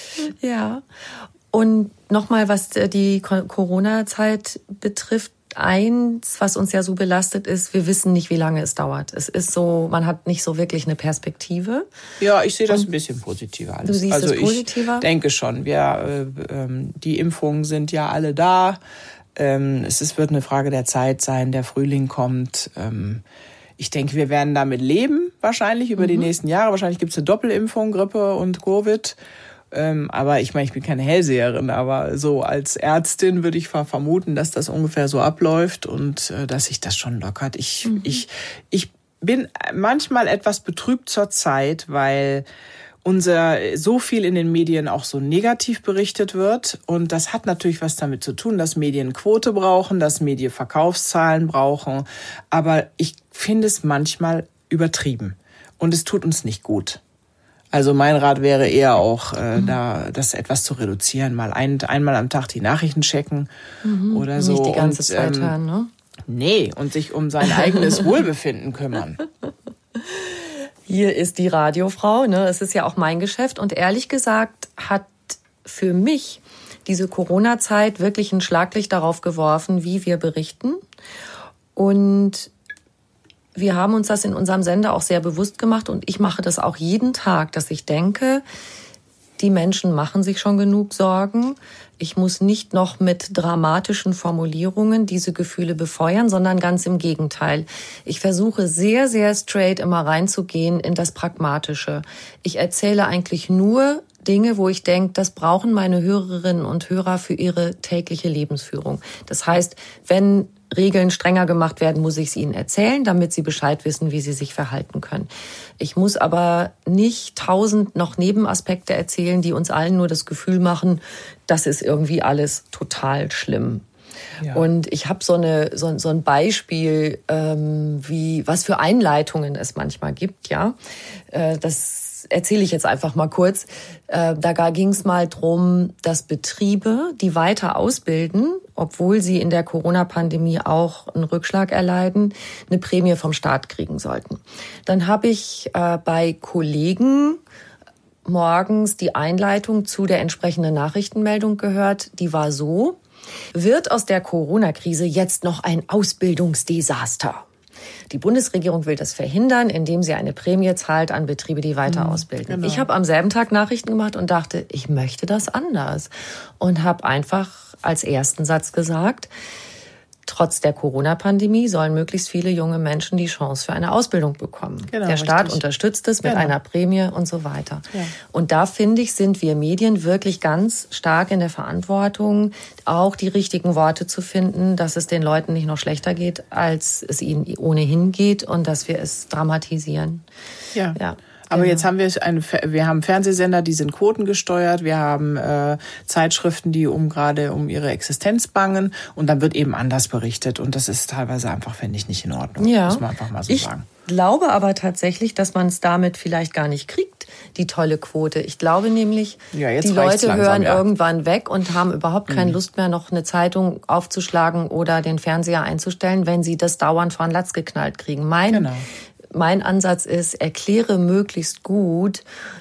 S2: Ja. Und nochmal, was die Corona-Zeit betrifft, eins, was uns ja so belastet ist, wir wissen nicht, wie lange es dauert. Es ist so, man hat nicht so wirklich eine Perspektive.
S4: Ja, ich sehe das Und ein bisschen positiver. Alles.
S2: Du siehst also es positiver?
S4: Ich denke schon. Wir, äh, die Impfungen sind ja alle da. Ähm, es ist, wird eine Frage der Zeit sein, der Frühling kommt. Ähm, ich denke, wir werden damit leben, wahrscheinlich über mhm. die nächsten Jahre. Wahrscheinlich gibt es eine Doppelimpfung, Grippe und Covid. Ähm, aber ich meine, ich bin keine Hellseherin, aber so als Ärztin würde ich vermuten, dass das ungefähr so abläuft und äh, dass sich das schon lockert. Ich, mhm. ich, ich bin manchmal etwas betrübt zur Zeit, weil unser so viel in den Medien auch so negativ berichtet wird. Und das hat natürlich was damit zu tun, dass Medien Quote brauchen, dass Medien Verkaufszahlen brauchen. Aber ich finde es manchmal übertrieben. Und es tut uns nicht gut. Also mein Rat wäre eher auch, äh, mhm. da das etwas zu reduzieren. Mal ein, einmal am Tag die Nachrichten checken mhm. oder so.
S2: Nicht die ganze
S4: und,
S2: Zeit
S4: ähm,
S2: hören, ne?
S4: Nee, und sich um sein eigenes Wohlbefinden kümmern.
S2: Hier ist die Radiofrau, ne? Es ist ja auch mein Geschäft. Und ehrlich gesagt hat für mich diese Corona-Zeit wirklich ein Schlaglicht darauf geworfen, wie wir berichten. Und wir haben uns das in unserem Sender auch sehr bewusst gemacht und ich mache das auch jeden Tag, dass ich denke, die Menschen machen sich schon genug Sorgen. Ich muss nicht noch mit dramatischen Formulierungen diese Gefühle befeuern, sondern ganz im Gegenteil. Ich versuche sehr, sehr straight immer reinzugehen in das Pragmatische. Ich erzähle eigentlich nur Dinge, wo ich denke, das brauchen meine Hörerinnen und Hörer für ihre tägliche Lebensführung. Das heißt, wenn Regeln strenger gemacht werden, muss ich es ihnen erzählen, damit sie Bescheid wissen, wie sie sich verhalten können. Ich muss aber nicht tausend noch Nebenaspekte erzählen, die uns allen nur das Gefühl machen, das ist irgendwie alles total schlimm. Ja. Und ich habe so eine so, so ein Beispiel, ähm, wie was für Einleitungen es manchmal gibt, ja. Äh, das erzähle ich jetzt einfach mal kurz. Äh, da ging es mal drum, dass Betriebe, die weiter ausbilden, obwohl sie in der Corona-Pandemie auch einen Rückschlag erleiden, eine Prämie vom Staat kriegen sollten. Dann habe ich äh, bei Kollegen morgens die Einleitung zu der entsprechenden Nachrichtenmeldung gehört. Die war so: Wird aus der Corona-Krise jetzt noch ein Ausbildungsdesaster? Die Bundesregierung will das verhindern, indem sie eine Prämie zahlt an Betriebe, die weiter ausbilden. Genau. Ich habe am selben Tag Nachrichten gemacht und dachte, ich möchte das anders. Und habe einfach als ersten Satz gesagt, trotz der Corona-Pandemie sollen möglichst viele junge Menschen die Chance für eine Ausbildung bekommen. Genau, der Staat richtig. Unterstützt es mit genau. einer Prämie und so weiter. Ja. Und da, finde ich, sind wir Medien wirklich ganz stark in der Verantwortung, auch die richtigen Worte zu finden, dass es den Leuten nicht noch schlechter geht, als es ihnen ohnehin geht und dass wir es dramatisieren.
S4: Ja. ja. Aber jetzt haben wir eine, wir haben Fernsehsender, die sind quotengesteuert, wir haben äh, Zeitschriften, die um gerade um ihre Existenz bangen und dann wird eben anders berichtet und das ist teilweise einfach, finde ich, nicht in Ordnung, ja. muss man einfach mal so
S2: ich
S4: sagen.
S2: Ich glaube aber tatsächlich, dass man es damit vielleicht gar nicht kriegt, die tolle Quote. Ich glaube nämlich, ja, die Leute langsam, hören ja. irgendwann weg und haben überhaupt keine mhm. Lust mehr, noch eine Zeitung aufzuschlagen oder den Fernseher einzustellen, wenn sie das dauernd vor den Latz geknallt kriegen. Mein genau. Mein Ansatz ist, erkläre möglichst gut,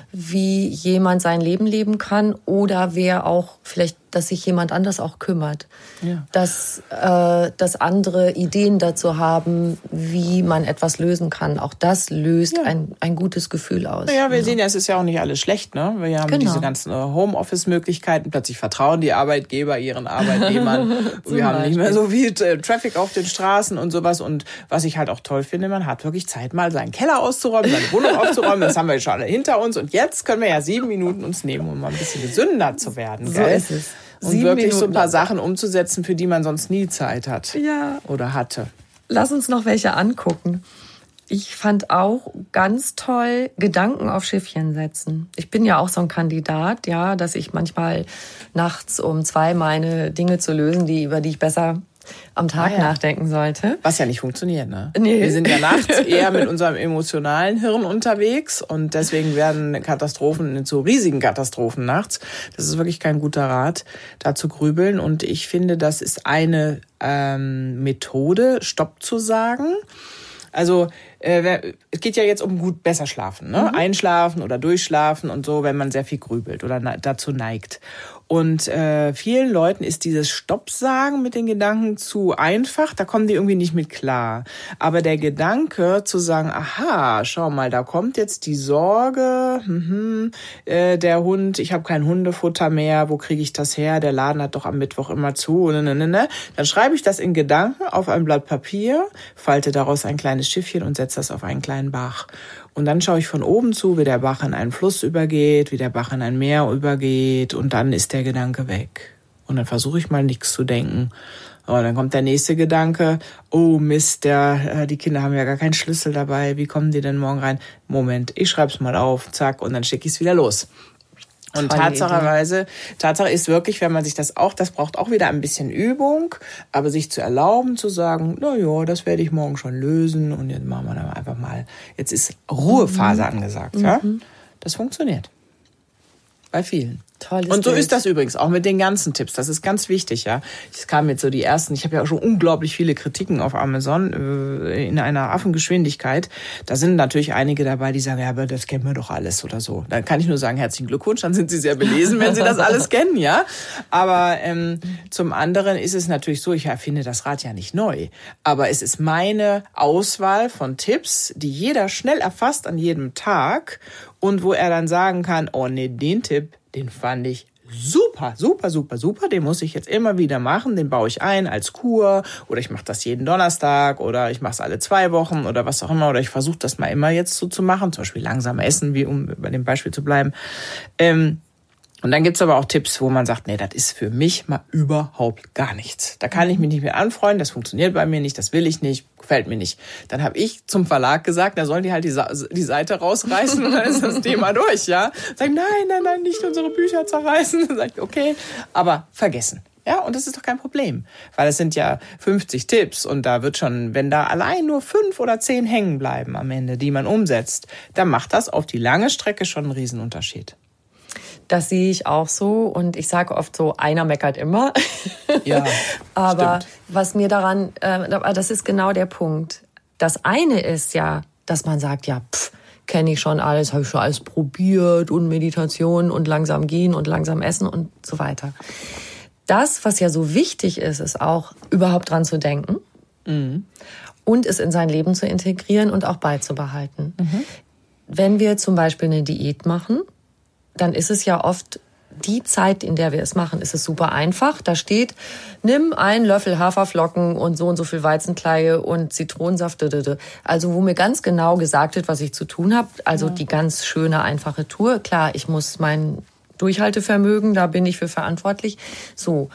S2: wie jemand sein Leben leben kann oder wer auch vielleicht, dass sich jemand anders auch kümmert. Ja. Dass, äh, dass andere Ideen dazu haben, wie man etwas lösen kann. Auch das löst ja. ein, ein gutes Gefühl aus.
S4: Ja, wir ja. sehen ja, es ist ja auch nicht alles schlecht, ne? Wir haben genau. diese ganzen Homeoffice-Möglichkeiten. Plötzlich vertrauen die Arbeitgeber ihren Arbeitnehmern. Und wir haben Beispiel. nicht mehr so viel Traffic auf den Straßen und sowas. Und was ich halt auch toll finde, man hat wirklich Zeit, mal seinen Keller auszuräumen, seine Wohnung aufzuräumen. Das haben wir schon alle hinter uns. Und jetzt können wir ja sieben Minuten uns nehmen, um mal ein bisschen gesünder zu werden.
S2: So
S4: gell?
S2: ist es.
S4: Und Sieben wirklich Minuten so ein paar Sachen umzusetzen, für die man sonst nie Zeit hat
S2: ja.
S4: oder hatte.
S2: Lass uns noch welche angucken. Ich fand auch ganz toll, Gedanken auf Schiffchen setzen. Ich bin ja auch so ein Kandidat, ja, dass ich manchmal nachts um zwei meine Dinge zu lösen, die über die ich besser am Tag ah, ja. nachdenken sollte.
S4: Was ja nicht funktioniert, ne?
S2: Nee.
S4: Wir sind ja nachts eher mit unserem emotionalen Hirn unterwegs und deswegen werden Katastrophen zu riesigen Katastrophen nachts. Das ist wirklich kein guter Rat, da zu grübeln. Und ich finde, das ist eine ähm, Methode, Stopp zu sagen. Also äh, es geht ja jetzt um gut besser schlafen, ne? Mhm. Einschlafen oder durchschlafen und so, wenn man sehr viel grübelt oder na- dazu neigt. Und äh, vielen Leuten ist dieses Stopp-Sagen mit den Gedanken zu einfach, da kommen die irgendwie nicht mit klar. Aber der Gedanke zu sagen, aha, schau mal, da kommt jetzt die Sorge, mhm, äh, der Hund, ich habe kein Hundefutter mehr, wo kriege ich das her? Der Laden hat doch am Mittwoch immer zu. Ne, ne, ne. Dann schreibe ich das in Gedanken auf ein Blatt Papier, falte daraus ein kleines Schiffchen und setze das auf einen kleinen Bach. Und dann schaue ich von oben zu, wie der Bach in einen Fluss übergeht, wie der Bach in ein Meer übergeht und dann ist der Gedanke weg. Und dann versuche ich mal nichts zu denken. Aber dann kommt der nächste Gedanke, oh Mist, der, die Kinder haben ja gar keinen Schlüssel dabei, wie kommen die denn morgen rein? Moment, ich schreib's mal auf, zack, und dann schicke ich es wieder los. Und tatsächlicherweise, Tatsache ist wirklich, wenn man sich das auch, das braucht auch wieder ein bisschen Übung, aber sich zu erlauben, zu sagen, na ja, das werde ich morgen schon lösen und jetzt machen wir dann einfach mal, jetzt ist Ruhephase mhm. angesagt, ja? Mhm. Das funktioniert. Bei vielen.
S2: Tolles
S4: und so
S2: Bild.
S4: ist das übrigens auch mit den ganzen Tipps. Das ist ganz wichtig, ja. Es kamen jetzt so die ersten, ich habe ja auch schon unglaublich viele Kritiken auf Amazon äh, in einer Affengeschwindigkeit. Da sind natürlich einige dabei, die sagen, ja, aber das kennen wir doch alles oder so. Dann kann ich nur sagen, herzlichen Glückwunsch, dann sind Sie sehr belesen, wenn Sie das alles kennen, ja. Aber ähm, zum anderen ist es natürlich so, ich erfinde das Rad ja nicht neu, aber es ist meine Auswahl von Tipps, die jeder schnell erfasst an jedem Tag und wo er dann sagen kann, oh nee, den Tipp, den fand ich super, super, super, super. Den muss ich jetzt immer wieder machen. Den baue ich ein als Kur oder ich mache das jeden Donnerstag oder ich mache es alle zwei Wochen oder was auch immer. Oder ich versuche das mal immer jetzt so zu machen. Zum Beispiel langsam essen, wie um bei dem Beispiel zu bleiben. Ähm, Und dann gibt's aber auch Tipps, wo man sagt, nee, das ist für mich mal überhaupt gar nichts. Da kann ich mich nicht mehr anfreunden, das funktioniert bei mir nicht, das will ich nicht, gefällt mir nicht. Dann habe ich zum Verlag gesagt, da sollen die halt die, Sa- die Seite rausreißen und dann ist das Thema durch, ja. Sag nein, nein, nein, nicht unsere Bücher zerreißen. Dann sag ich, okay, aber vergessen. Ja, und das ist doch kein Problem, weil es sind ja fünfzig Tipps und da wird schon, wenn da allein nur fünf oder zehn hängen bleiben am Ende, die man umsetzt, dann macht das auf die lange Strecke schon einen Riesenunterschied.
S2: Das sehe ich auch so und ich sage oft so, einer meckert immer.
S4: Ja,
S2: aber
S4: stimmt.
S2: Was mir daran, äh, das ist genau der Punkt. Das eine ist ja, dass man sagt, ja, pff, kenne ich schon alles, habe ich schon alles probiert und Meditation und langsam gehen und langsam essen und so weiter. Das, was ja so wichtig ist, ist auch überhaupt dran zu denken.
S4: Mhm.
S2: und es in sein Leben zu integrieren und auch beizubehalten. Mhm. Wenn wir zum Beispiel eine Diät machen, dann ist es ja oft die Zeit, in der wir es machen, ist es super einfach. Da steht, nimm einen Löffel Haferflocken und so und so viel Weizenkleie und Zitronensaft. Also wo mir ganz genau gesagt wird, was ich zu tun habe. Also ja. die ganz schöne, einfache Tour. Klar, ich muss mein Durchhaltevermögen, da bin ich für verantwortlich. So.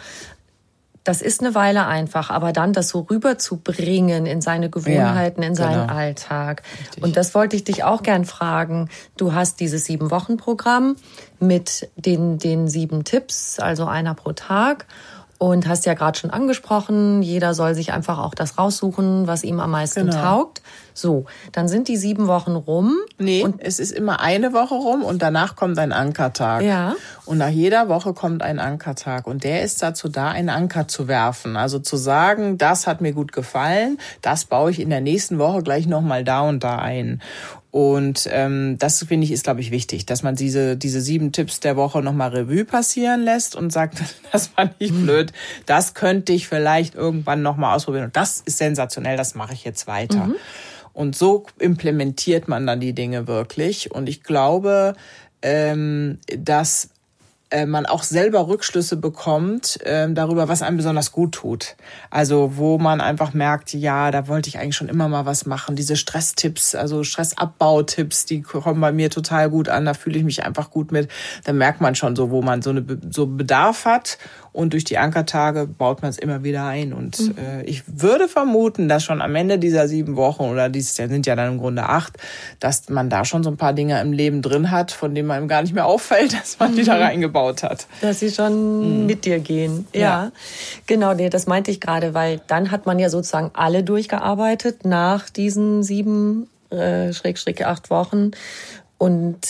S2: Das ist eine Weile einfach, aber dann das so rüberzubringen in seine Gewohnheiten, ja, in seinen genau. Alltag. Richtig. Und das wollte ich dich auch gern fragen. Du hast dieses Sieben-Wochen-Programm mit den, den sieben Tipps, also einer pro Tag. Und hast ja gerade schon angesprochen, jeder soll sich einfach auch das raussuchen, was ihm am meisten genau. taugt. So, dann sind die sieben Wochen rum.
S4: Nee,
S2: und
S4: es ist immer eine Woche rum und danach kommt ein Ankertag.
S2: Ja.
S4: Und nach jeder Woche kommt ein Ankertag. Und der ist dazu da, einen Anker zu werfen. Also zu sagen, das hat mir gut gefallen, das baue ich in der nächsten Woche gleich nochmal da und da ein. Und ähm, das, finde ich, ist, glaube ich, wichtig, dass man diese diese sieben Tipps der Woche nochmal Revue passieren lässt und sagt, das war nicht mhm. blöd, das könnte ich vielleicht irgendwann nochmal ausprobieren. Und das ist sensationell, das mache ich jetzt weiter. Mhm. Und so implementiert man dann die Dinge wirklich. Und ich glaube, ähm, dass man auch selber Rückschlüsse bekommt äh, darüber, was einem besonders gut tut. Also wo man einfach merkt, ja, da wollte ich eigentlich schon immer mal was machen. Diese Stresstipps, also Stressabbautipps, die kommen bei mir total gut an. Da fühle ich mich einfach gut mit. Da merkt man schon so, wo man so eine so Bedarf hat. Und durch die Ankertage baut man es immer wieder ein. Und mhm. äh, ich würde vermuten, dass schon am Ende dieser sieben Wochen, oder dieses sind ja dann im Grunde acht, dass man da schon so ein paar Dinge im Leben drin hat, von denen man gar nicht mehr auffällt, dass man mhm. die da reingebaut hat.
S2: Dass sie schon mhm. mit dir gehen. Ja, ja. Genau, nee, das meinte ich gerade, weil dann hat man ja sozusagen alle durchgearbeitet nach diesen sieben, äh, Schrägstrich acht Wochen. Und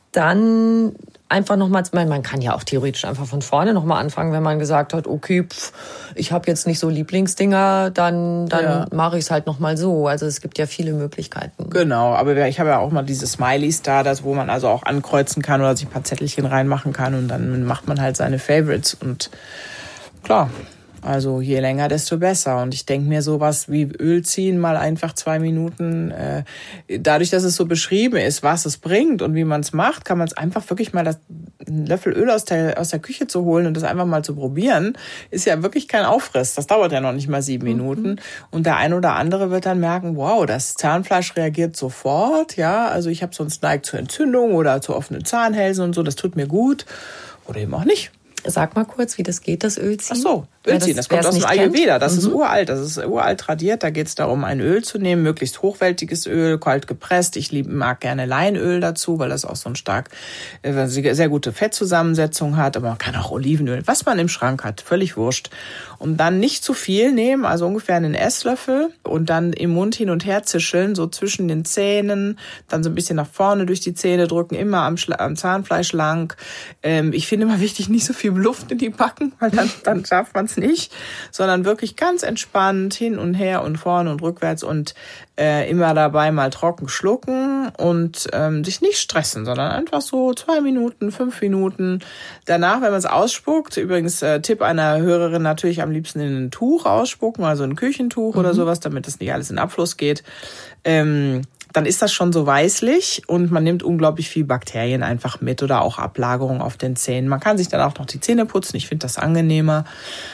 S2: dann einfach nochmal, man kann ja auch theoretisch einfach von vorne nochmal anfangen, wenn man gesagt hat, okay, pff, ich habe jetzt nicht so Lieblingsdinger, dann dann ja. mache ich es halt nochmal so. Also es gibt ja viele Möglichkeiten.
S4: Genau, aber ich habe ja auch mal diese Smileys da, das, wo man also auch ankreuzen kann oder sich ein paar Zettelchen reinmachen kann und dann macht man halt seine Favorites und klar. Also je länger, desto besser. Und ich denke mir sowas wie Öl ziehen, mal einfach zwei Minuten. Äh, dadurch, dass es so beschrieben ist, was es bringt und wie man es macht, kann man es einfach wirklich mal das, einen Löffel Öl aus der, aus der Küche zu holen und das einfach mal zu probieren, ist ja wirklich kein Aufriss. Das dauert ja noch nicht mal sieben mhm. Minuten. Und der ein oder andere wird dann merken, wow, das Zahnfleisch reagiert sofort. Ja, also ich habe sonst neigt zu Entzündung oder zu offenen Zahnhälsen und so. Das tut mir gut. Oder eben auch nicht.
S2: Sag mal kurz, wie das geht, das Ölziehen.
S4: Ach so, Ölziehen, das, das kommt aus dem Ayurveda. Das mhm. ist uralt, das ist uralt tradiert. Da geht es darum, ein Öl zu nehmen, möglichst hochwertiges Öl, kalt gepresst. Ich lieb, mag gerne Leinöl dazu, weil das auch so ein stark, äh, sehr gute Fettzusammensetzung hat. Aber man kann auch Olivenöl, was man im Schrank hat, völlig wurscht. Und dann nicht zu viel nehmen, also ungefähr einen Esslöffel und dann im Mund hin und her zischeln, so zwischen den Zähnen, dann so ein bisschen nach vorne durch die Zähne drücken, immer am, Schla- am Zahnfleisch lang. Ähm, ich finde immer wichtig, nicht so viel Luft in die Backen, weil dann, dann schafft man es nicht, sondern wirklich ganz entspannt hin und her und vorne und rückwärts und äh, immer dabei mal trocken schlucken und ähm, sich nicht stressen, sondern einfach so zwei Minuten, fünf Minuten. Danach, wenn man es ausspuckt, übrigens äh, Tipp einer Hörerin, natürlich am liebsten in ein Tuch ausspucken, also ein Küchentuch mhm. oder sowas, damit das nicht alles in Abfluss geht. Ähm, dann ist das schon so weißlich und man nimmt unglaublich viel Bakterien einfach mit oder auch Ablagerungen auf den Zähnen. Man kann sich dann auch noch die Zähne putzen, ich finde das angenehmer.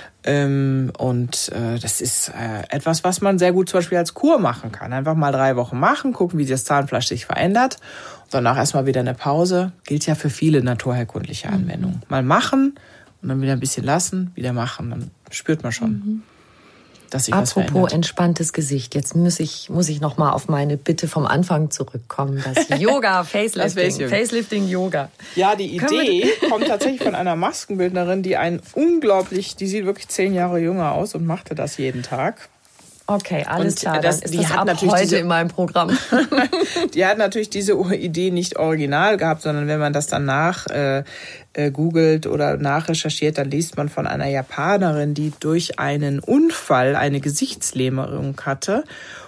S4: Ähm, und äh, das ist äh, etwas, was man sehr gut zum Beispiel als Kur machen kann. Einfach mal drei Wochen machen, gucken, wie das Zahnfleisch sich verändert. Und danach erstmal wieder eine Pause. Gilt ja für viele naturheilkundliche Anwendungen. Mal machen und dann wieder ein bisschen lassen, wieder machen. Dann spürt man schon. Mhm. Dass sich was verändert.
S2: Apropos entspanntes Gesicht, jetzt muss ich muss ich noch mal auf meine Bitte vom Anfang zurückkommen, das Yoga, Facelifting, Facelifting Yoga.
S4: Ja, die Idee kommt tatsächlich von einer Maskenbildnerin, die einen unglaublich, die sieht wirklich zehn Jahre jünger aus und machte das jeden Tag.
S2: Okay, alles
S4: und
S2: klar,
S4: das,
S2: dann ist
S4: die
S2: das
S4: hat
S2: ab
S4: natürlich
S2: heute
S4: diese,
S2: in meinem Programm.
S4: Die hat natürlich diese Idee nicht original gehabt, sondern wenn man das dann nach äh, äh, googelt oder nachrecherchiert, dann liest man von einer Japanerin, die durch einen Unfall eine Gesichtslähmung hatte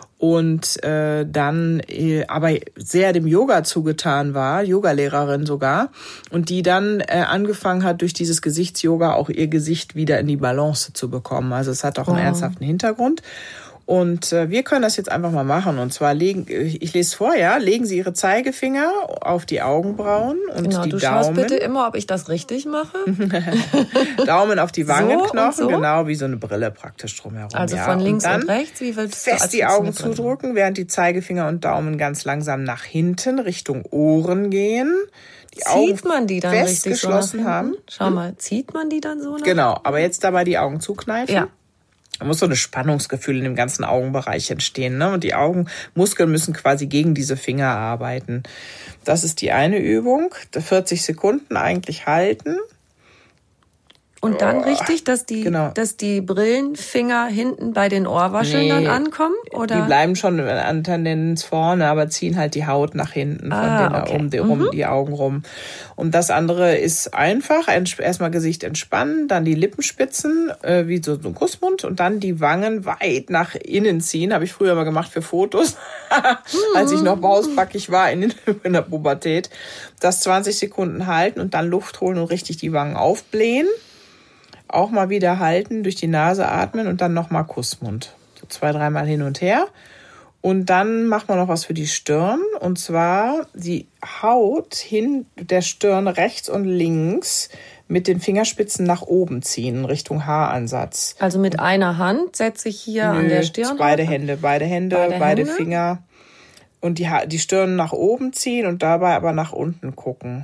S4: und äh, dann äh, aber sehr dem Yoga zugetan war, Yogalehrerin sogar, und die dann äh, angefangen hat, durch dieses Gesichtsyoga auch ihr Gesicht wieder in die Balance zu bekommen. Also es hat auch einen oh. ernsthaften Hintergrund. Und äh, wir können das jetzt einfach mal machen. Und zwar legen, ich lese vor, ja, legen Sie Ihre Zeigefinger auf die Augenbrauen und
S2: genau,
S4: die
S2: du
S4: Daumen.
S2: Schaust bitte immer, ob ich das richtig mache.
S4: Daumen auf die Wangenknochen,
S2: so so?
S4: Genau wie so eine Brille praktisch drumherum.
S2: Also
S4: ja.
S2: von links
S4: und, dann
S2: und rechts, wie willst du
S4: fest die Augen zudrücken, während die Zeigefinger und Daumen ganz langsam nach hinten Richtung Ohren gehen. Die
S2: zieht
S4: Augen
S2: man die dann
S4: fest
S2: richtig
S4: geschlossen
S2: so nach
S4: haben.
S2: Schau mal, zieht man die dann so nach
S4: Genau, aber jetzt dabei die Augen zukneifen.
S2: Ja.
S4: Da muss so ein Spannungsgefühl in dem ganzen Augenbereich entstehen, ne? Und die Augenmuskeln müssen quasi gegen diese Finger arbeiten. Das ist die eine Übung. vierzig Sekunden eigentlich halten.
S2: Und dann richtig, dass die,
S4: genau.
S2: dass die Brillenfinger hinten bei den Ohrwascheln nee, dann ankommen? Oder?
S4: Die bleiben schon an Tendenz vorne, aber ziehen halt die Haut nach hinten,
S2: ah,
S4: von denen
S2: okay.
S4: um die, um
S2: mhm.
S4: die Augen rum. Und das andere ist einfach, erstmal Gesicht entspannen, dann die Lippenspitzen, äh, wie so ein Kussmund, und dann die Wangen weit nach innen ziehen. Habe ich früher mal gemacht für Fotos, als ich noch bausbackig war in, in der Pubertät. Das zwanzig Sekunden halten und dann Luft holen und richtig die Wangen aufblähen. Auch mal wieder halten, durch die Nase atmen und dann nochmal Kussmund. So zwei, dreimal hin und her. Und dann macht man noch was für die Stirn. Und zwar die Haut hin der Stirn rechts und links mit den Fingerspitzen nach oben ziehen, Richtung Haaransatz.
S2: Also mit einer Hand setze ich hier
S4: Nö,
S2: an der Stirn?
S4: Beide Hände, beide Hände, beide, beide Hände? Finger. Und die, ha- die Stirn nach oben ziehen und dabei aber nach unten gucken.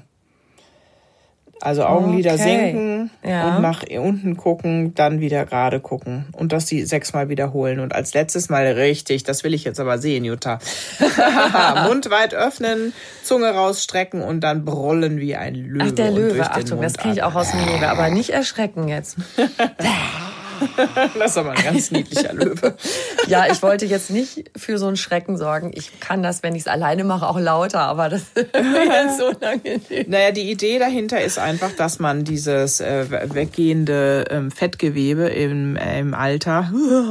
S4: Also Augenlider
S2: okay.
S4: senken
S2: ja.
S4: und nach unten gucken, dann wieder gerade gucken. Und das die sechsmal wiederholen. Und als letztes Mal richtig, das will ich jetzt aber sehen, Jutta. Mund weit öffnen, Zunge rausstrecken und dann brüllen wie ein Löwe.
S2: Ach, der Löwe,
S4: Mund
S2: Achtung, das kriege ich auch aus dem Yoga. Aber nicht erschrecken jetzt.
S4: Das ist aber ein ganz niedlicher Löwe.
S2: Ja, ich wollte jetzt nicht für so einen Schrecken sorgen. Ich kann das, wenn ich es alleine mache, auch lauter, aber das ist jetzt so unangenehm.
S4: Naja, die Idee dahinter ist einfach, dass man dieses äh, weggehende ähm, Fettgewebe im, äh, im Alter,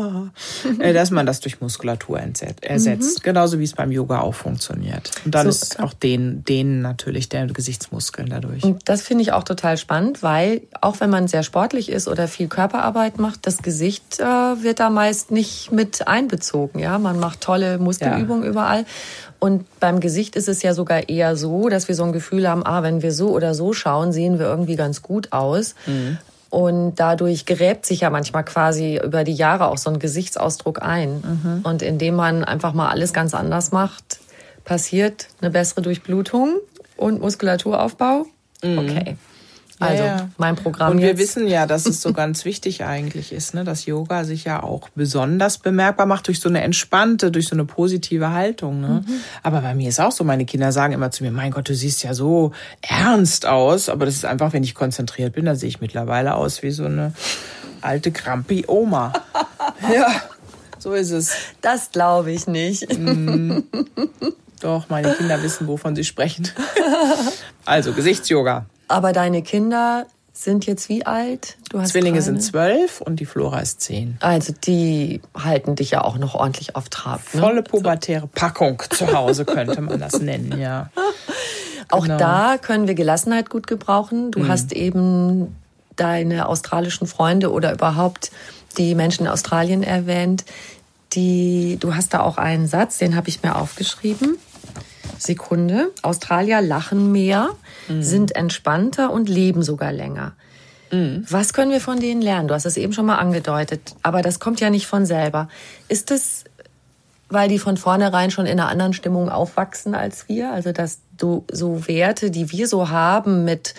S4: äh, dass man das durch Muskulatur ersetzt. Mhm. Genauso wie es beim Yoga auch funktioniert. Und dann so, ist auch dehnen, dehnen natürlich der Gesichtsmuskeln dadurch.
S2: Und das finde ich auch total spannend, weil auch wenn man sehr sportlich ist oder viel Körperarbeit macht, das Gesicht äh, wird da meist nicht mit einbezogen. Ja, man macht tolle Muskelübungen ja. überall. Und beim Gesicht ist es ja sogar eher so, dass wir so ein Gefühl haben, ah, wenn wir so oder so schauen, sehen wir irgendwie ganz gut aus. Mhm. Und dadurch gräbt sich ja manchmal quasi über die Jahre auch so ein Gesichtsausdruck ein. Mhm. Und indem man einfach mal alles ganz anders macht, passiert eine bessere Durchblutung und Muskulaturaufbau. Mhm. Okay. Also
S4: ja, ja.
S2: mein Programm
S4: Und wir
S2: jetzt.
S4: wissen ja, dass es so ganz wichtig eigentlich ist, ne, dass Yoga sich ja auch besonders bemerkbar macht durch so eine entspannte, durch so eine positive Haltung. Ne? Mhm. Aber bei mir ist auch so, meine Kinder sagen immer zu mir, mein Gott, du siehst ja so ernst aus. Aber das ist einfach, wenn ich konzentriert bin, da sehe ich mittlerweile aus wie so eine alte Krampi-Oma. Ja, so ist es.
S2: Das glaube ich nicht.
S4: Mhm. Doch, meine Kinder wissen, wovon sie sprechen. Also, Gesichtsyoga.
S2: Aber deine Kinder sind jetzt wie alt? Du hast
S4: Zwillinge
S2: keine?
S4: sind zwölf und die Flora ist zehn.
S2: Also die halten dich ja auch noch ordentlich auf Trab. Ne?
S4: Volle pubertäre Packung zu Hause könnte man das nennen, ja.
S2: Auch
S4: genau.
S2: da können wir Gelassenheit gut gebrauchen. Du mhm. hast eben deine australischen Freunde oder überhaupt die Menschen in Australien erwähnt. Die, du hast da auch einen Satz, den habe ich mir aufgeschrieben. Sekunde. Australier lachen mehr, mhm. sind entspannter und leben sogar länger. Mhm. Was können wir von denen lernen? Du hast es eben schon mal angedeutet, aber das kommt ja nicht von selber. Ist es, weil die von vornherein schon in einer anderen Stimmung aufwachsen als wir? Also dass du so Werte, die wir so haben mit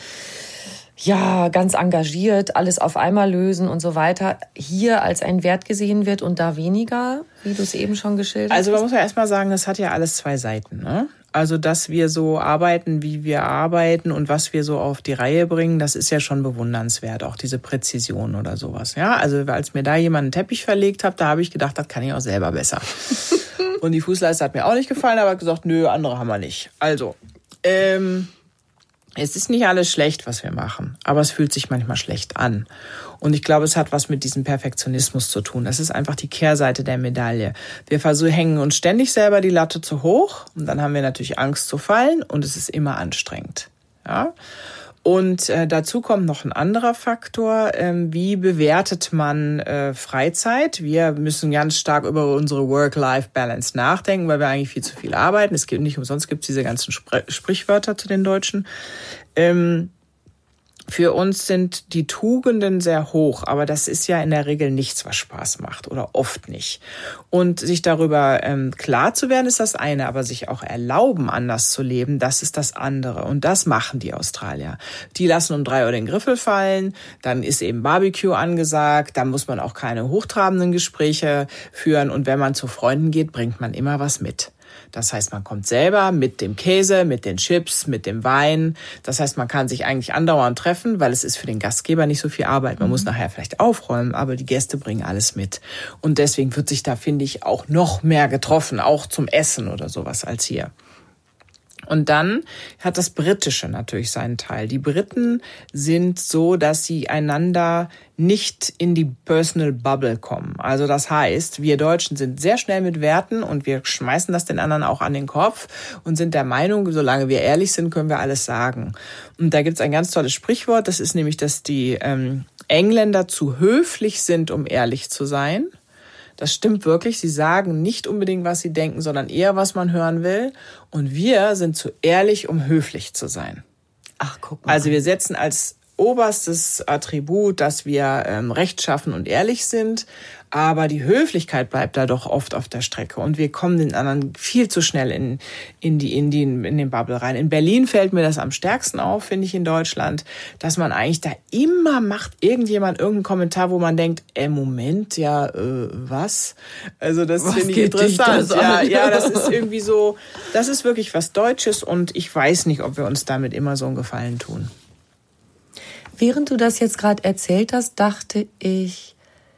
S2: ja, ganz engagiert, alles auf einmal lösen und so weiter, hier als ein Wert gesehen wird und da weniger, wie du es eben schon geschildert hast?
S4: Also man muss ja erstmal sagen, es hat ja alles zwei Seiten, ne? Also, dass wir so arbeiten, wie wir arbeiten und was wir so auf die Reihe bringen, das ist ja schon bewundernswert, auch diese Präzision oder sowas. Ja, also als mir da jemand einen Teppich verlegt hat, da habe ich gedacht, das kann ich auch selber besser. Und die Fußleiste hat mir auch nicht gefallen, aber gesagt, nö, andere haben wir nicht. Also, ähm, es ist nicht alles schlecht, was wir machen, aber es fühlt sich manchmal schlecht an. Und ich glaube, es hat was mit diesem Perfektionismus zu tun. Das ist einfach die Kehrseite der Medaille. Wir versuchen, hängen uns ständig selber die Latte zu hoch und dann haben wir natürlich Angst zu fallen und es ist immer anstrengend. Ja? Und äh, dazu kommt noch ein anderer Faktor. Ähm, wie bewertet man äh, Freizeit? Wir müssen ganz stark über unsere Work-Life-Balance nachdenken, weil wir eigentlich viel zu viel arbeiten. Es gibt nicht umsonst gibt es diese ganzen Spr- Sprichwörter zu den Deutschen. Ähm, Für uns sind die Tugenden sehr hoch, aber das ist ja in der Regel nichts, was Spaß macht oder oft nicht. Und sich darüber ähm, klar zu werden, ist das eine, aber sich auch erlauben, anders zu leben, das ist das andere. Und das machen die Australier. Die lassen um drei Uhr den Griffel fallen, dann ist eben Barbecue angesagt, dann muss man auch keine hochtrabenden Gespräche führen und wenn man zu Freunden geht, bringt man immer was mit. Das heißt, man kommt selber mit dem Käse, mit den Chips, mit dem Wein. Das heißt, man kann sich eigentlich andauernd treffen, weil es ist für den Gastgeber nicht so viel Arbeit. Man mhm. muss nachher vielleicht aufräumen, aber die Gäste bringen alles mit. Und deswegen wird sich da, finde ich, auch noch mehr getroffen, auch zum Essen oder sowas als hier. Und dann hat das Britische natürlich seinen Teil. Die Briten sind so, dass sie einander nicht in die Personal Bubble kommen. Also das heißt, wir Deutschen sind sehr schnell mit Werten und wir schmeißen das den anderen auch an den Kopf und sind der Meinung, solange wir ehrlich sind, können wir alles sagen. Und da gibt's ein ganz tolles Sprichwort, das ist nämlich, dass die ähm, Engländer zu höflich sind, um ehrlich zu sein. Das stimmt wirklich. Sie sagen nicht unbedingt, was sie denken, sondern eher, was man hören will. Und wir sind zu ehrlich, um höflich zu sein.
S2: Ach, guck mal.
S4: Also wir setzen als oberstes Attribut, dass wir ähm, rechtschaffen und ehrlich sind. Aber die Höflichkeit bleibt da doch oft auf der Strecke. Und wir kommen den anderen viel zu schnell in, in, die, in, die, in den Bubble rein. In Berlin fällt mir das am stärksten auf, finde ich, in Deutschland, dass man eigentlich da immer macht, irgendjemand irgendeinen Kommentar, wo man denkt, ey, Moment, ja, äh, was? Also das finde ich interessant. Das ja, ja, das ist irgendwie so, das ist wirklich was Deutsches und ich weiß nicht, ob wir uns damit immer so einen Gefallen tun.
S2: Während du das jetzt gerade erzählt hast, dachte ich,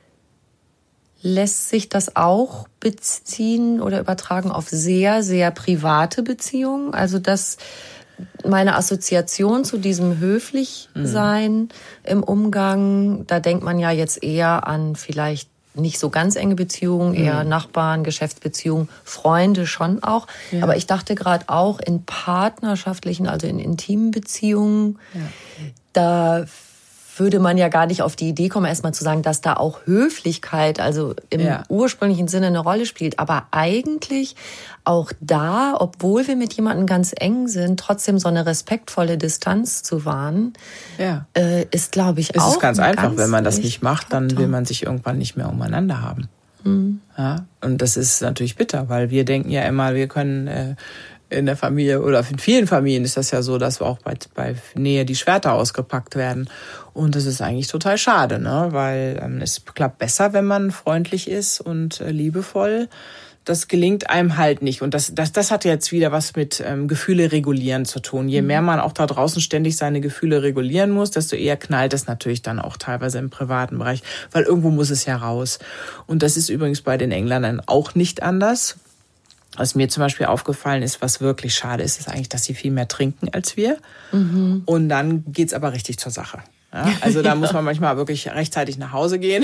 S2: lässt sich das auch beziehen oder übertragen auf sehr, sehr private Beziehungen? Also dass meine Assoziation zu diesem Höflichsein mhm. im Umgang, da denkt man ja jetzt eher an vielleicht nicht so ganz enge Beziehungen, eher mhm. Nachbarn, Geschäftsbeziehungen, Freunde schon auch. Ja. Aber ich dachte gerade auch in partnerschaftlichen, also in intimen Beziehungen, ja. da würde man ja gar nicht auf die Idee kommen, erstmal zu sagen, dass da auch Höflichkeit, also im ja. ursprünglichen Sinne eine Rolle spielt. Aber eigentlich auch da, obwohl wir mit jemandem ganz eng sind, trotzdem so eine respektvolle Distanz zu wahren, ja. äh, ist, glaube ich,
S4: es
S2: auch
S4: ist ganz einfach.
S2: Ganz
S4: wenn man das nicht macht, dann will man sich irgendwann nicht mehr umeinander haben. Mhm. Ja? Und das ist natürlich bitter, weil wir denken ja immer, wir können äh, in der Familie oder in vielen Familien ist das ja so, dass auch bei, bei Nähe die Schwerter ausgepackt werden. Und das ist eigentlich total schade, ne? Weil ähm, es klappt besser, wenn man freundlich ist und äh, liebevoll. Das gelingt einem halt nicht. Und das, das, das hat jetzt wieder was mit ähm, Gefühle regulieren zu tun. Je mehr man auch da draußen ständig seine Gefühle regulieren muss, desto eher knallt es natürlich dann auch teilweise im privaten Bereich, weil irgendwo muss es ja raus. Und das ist übrigens bei den Engländern auch nicht anders. Was mir zum Beispiel aufgefallen ist, was wirklich schade ist, ist eigentlich, dass sie viel mehr trinken als wir. Mhm. Und dann geht's aber richtig zur Sache. Ja, also da ja. muss man manchmal wirklich rechtzeitig nach Hause gehen,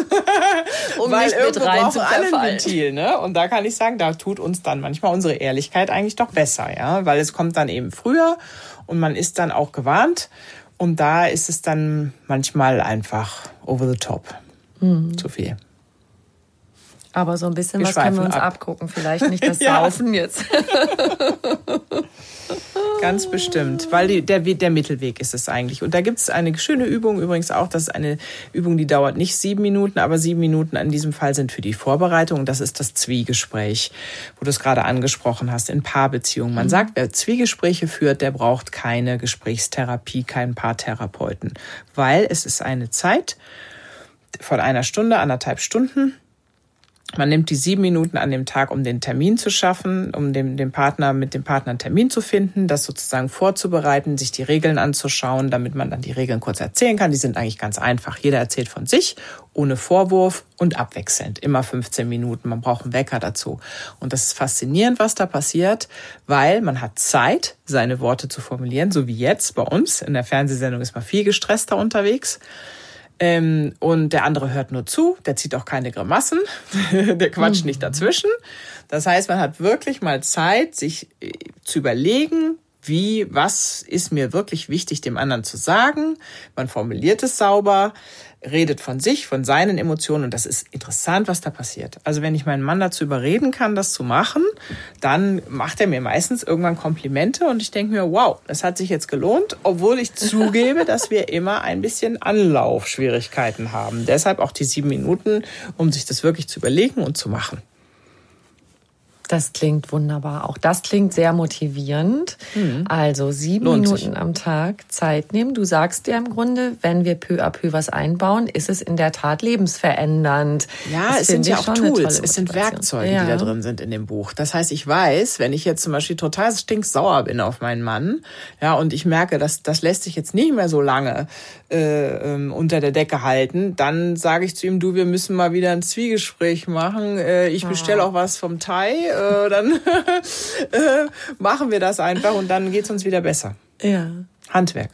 S4: um weil nicht irgendwo brauchen alle ein Ventil. Ne? Und da kann ich sagen, da tut uns dann manchmal unsere Ehrlichkeit eigentlich doch besser, ja, weil es kommt dann eben früher und man ist dann auch gewarnt. Und da ist es dann manchmal einfach over the top, mhm. zu viel.
S2: Aber so ein bisschen wir was können wir uns ab. abgucken. Vielleicht nicht das ja. Saufen jetzt.
S4: Ganz bestimmt, weil die, der, der Mittelweg ist es eigentlich. Und da gibt es eine schöne Übung übrigens auch. Das ist eine Übung, die dauert nicht sieben Minuten, aber sieben Minuten in diesem Fall sind für die Vorbereitung. Das ist das Zwiegespräch, wo du es gerade angesprochen hast, in Paarbeziehungen. Man mhm. sagt, wer Zwiegespräche führt, der braucht keine Gesprächstherapie, keinen Paartherapeuten. Weil es ist eine Zeit von einer Stunde, anderthalb Stunden. Man nimmt die sieben Minuten an dem Tag, um den Termin zu schaffen, um dem, dem Partner, mit dem Partner einen Termin zu finden, das sozusagen vorzubereiten, sich die Regeln anzuschauen, damit man dann die Regeln kurz erzählen kann. Die sind eigentlich ganz einfach. Jeder erzählt von sich, ohne Vorwurf und abwechselnd. Immer fünfzehn Minuten. Man braucht einen Wecker dazu. Und das ist faszinierend, was da passiert, weil man hat Zeit, seine Worte zu formulieren, so wie jetzt bei uns. In der Fernsehsendung ist man viel gestresster unterwegs. Ähm, und der andere hört nur zu, der zieht auch keine Grimassen, der quatscht mhm. nicht dazwischen. Das heißt, man hat wirklich mal Zeit, sich äh, zu überlegen, wie, was ist mir wirklich wichtig, dem anderen zu sagen. Man formuliert es sauber, redet von sich, von seinen Emotionen und das ist interessant, was da passiert. Also wenn ich meinen Mann dazu überreden kann, das zu machen, dann macht er mir meistens irgendwann Komplimente und ich denke mir, wow, das hat sich jetzt gelohnt, obwohl ich zugebe, dass wir immer ein bisschen Anlaufschwierigkeiten haben. Deshalb auch die sieben Minuten, um sich das wirklich zu überlegen und zu machen.
S2: Das klingt wunderbar. Auch das klingt sehr motivierend. Mhm. Also sieben
S4: Lohnt
S2: Minuten
S4: sich.
S2: am Tag Zeit nehmen. Du sagst dir im Grunde, wenn wir peu à peu was einbauen, ist es in der Tat lebensverändernd.
S4: Ja,
S2: das
S4: es sind ja auch Tools, es sind
S2: Motivation.
S4: Werkzeuge,
S2: ja.
S4: die da drin sind in dem Buch. Das heißt, ich weiß, wenn ich jetzt zum Beispiel total stinksauer bin auf meinen Mann, ja, und ich merke, dass das lässt sich jetzt nicht mehr so lange äh, ähm, unter der Decke halten, dann sage ich zu ihm, du, wir müssen mal wieder ein Zwiegespräch machen. Äh, ich bestelle auch was vom Thai. Äh, dann äh, machen wir das einfach und dann geht's uns wieder besser.
S2: Ja.
S4: Handwerk.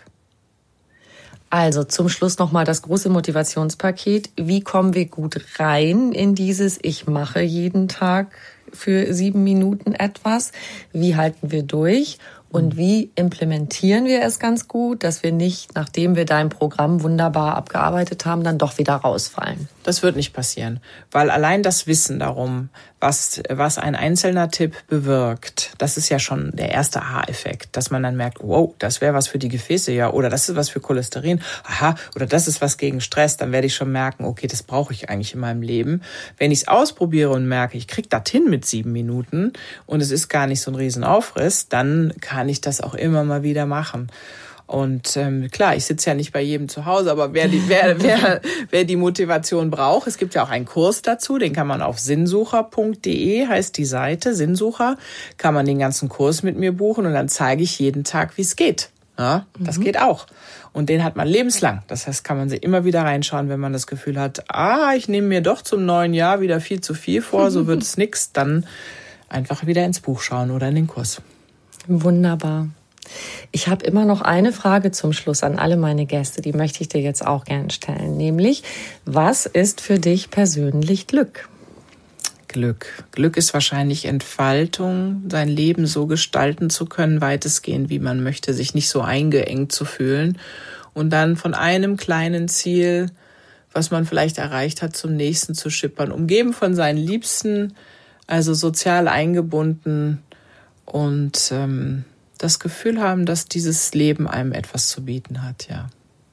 S2: Also zum Schluss nochmal das große Motivationspaket. Wie kommen wir gut rein in dieses Ich mache jeden Tag für sieben Minuten etwas? Wie halten wir durch? Und wie implementieren wir es ganz gut, dass wir nicht, nachdem wir dein Programm wunderbar abgearbeitet haben, dann doch wieder rausfallen?
S4: Das wird nicht passieren, weil allein das Wissen darum, was, was ein einzelner Tipp bewirkt, das ist ja schon der erste Aha-Effekt, dass man dann merkt, wow, das wäre was für die Gefäße, ja, oder das ist was für Cholesterin, aha, oder das ist was gegen Stress, dann werde ich schon merken, okay, das brauche ich eigentlich in meinem Leben. Wenn ich es ausprobiere und merke, ich kriege das hin mit sieben Minuten und es ist gar nicht so ein Riesenaufriss, dann kann ich das auch immer mal wieder machen. Und ähm, klar, ich sitze ja nicht bei jedem zu Hause, aber wer die, wer, wer, wer die Motivation braucht, es gibt ja auch einen Kurs dazu, den kann man auf sinnsucher punkt de, heißt die Seite, Sinnsucher, kann man den ganzen Kurs mit mir buchen und dann zeige ich jeden Tag, wie es geht. Ja, das mhm. geht auch. Und den hat man lebenslang. Das heißt, kann man sich immer wieder reinschauen, wenn man das Gefühl hat, ah, ich nehme mir doch zum neuen Jahr wieder viel zu viel vor, so wird es nix, dann einfach wieder ins Buch schauen oder in den Kurs.
S2: Wunderbar. Ich habe immer noch eine Frage zum Schluss an alle meine Gäste, die möchte ich dir jetzt auch gerne stellen, nämlich, was ist für dich persönlich Glück?
S4: Glück. Glück ist wahrscheinlich Entfaltung, sein Leben so gestalten zu können, weitestgehend, wie man möchte, sich nicht so eingeengt zu fühlen und dann von einem kleinen Ziel, was man vielleicht erreicht hat, zum nächsten zu schippern, umgeben von seinen Liebsten, also sozial eingebunden und ähm, das Gefühl haben, dass dieses Leben einem etwas zu bieten hat, ja.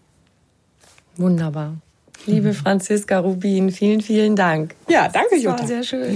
S2: Wunderbar. Liebe Franziska Rubin, vielen, vielen Dank.
S4: Ja, danke, Jutta.
S2: Das war sehr schön.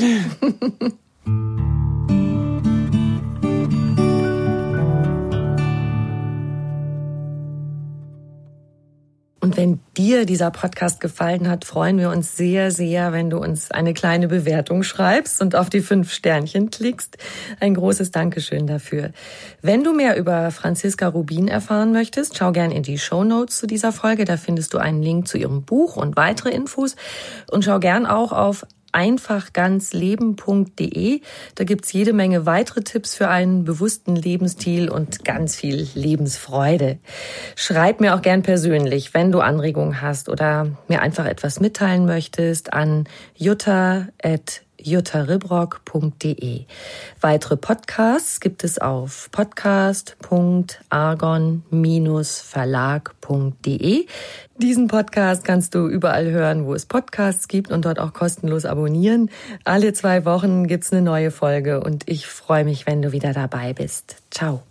S2: Und wenn dir dieser Podcast gefallen hat, freuen wir uns sehr, sehr, wenn du uns eine kleine Bewertung schreibst und auf die fünf Sternchen klickst. Ein großes Dankeschön dafür. Wenn du mehr über Franziska Rubin erfahren möchtest, schau gern in die Shownotes zu dieser Folge. Da findest du einen Link zu ihrem Buch und weitere Infos. Und schau gern auch auf einfach ganz leben punkt de. Da gibt's jede Menge weitere Tipps für einen bewussten Lebensstil und ganz viel Lebensfreude. Schreib mir auch gern persönlich, wenn du Anregungen hast oder mir einfach etwas mitteilen möchtest, an jutta at jutta ribrock punkt de. Weitere Podcasts gibt es auf podcast punkt argon verlag punkt de. Diesen Podcast kannst du überall hören, wo es Podcasts gibt und dort auch kostenlos abonnieren. Alle zwei Wochen gibt's eine neue Folge und ich freue mich, wenn du wieder dabei bist. Ciao.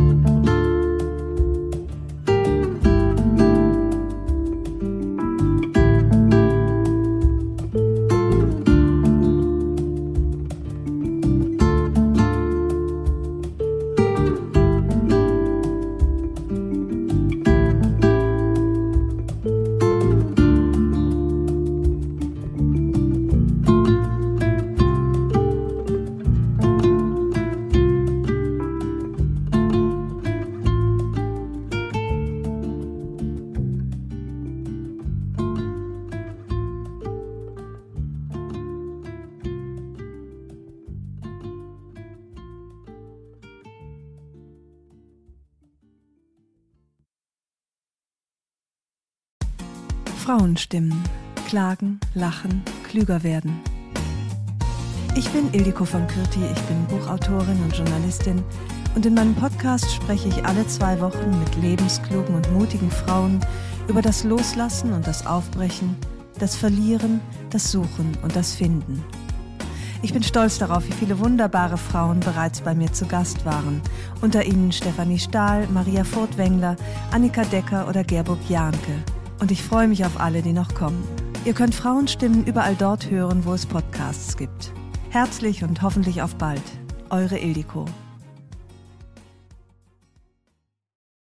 S5: Frauenstimmen. Klagen, lachen, klüger werden. Ich bin Ildiko von Kürti, ich bin Buchautorin und Journalistin Und in meinem Podcast spreche ich alle zwei Wochen mit lebensklugen und mutigen Frauen über das Loslassen und das Aufbrechen, das Verlieren, das Suchen und das Finden. Ich bin stolz darauf, wie viele wunderbare Frauen bereits bei mir zu Gast waren. Unter ihnen Stefanie Stahl, Maria Furtwängler, Annika Decker oder Gerburg Jahnke. Und ich freue mich auf alle, die noch kommen. Ihr könnt Frauenstimmen überall dort hören, wo es Podcasts gibt. Herzlich und hoffentlich auf bald. Eure Ildiko.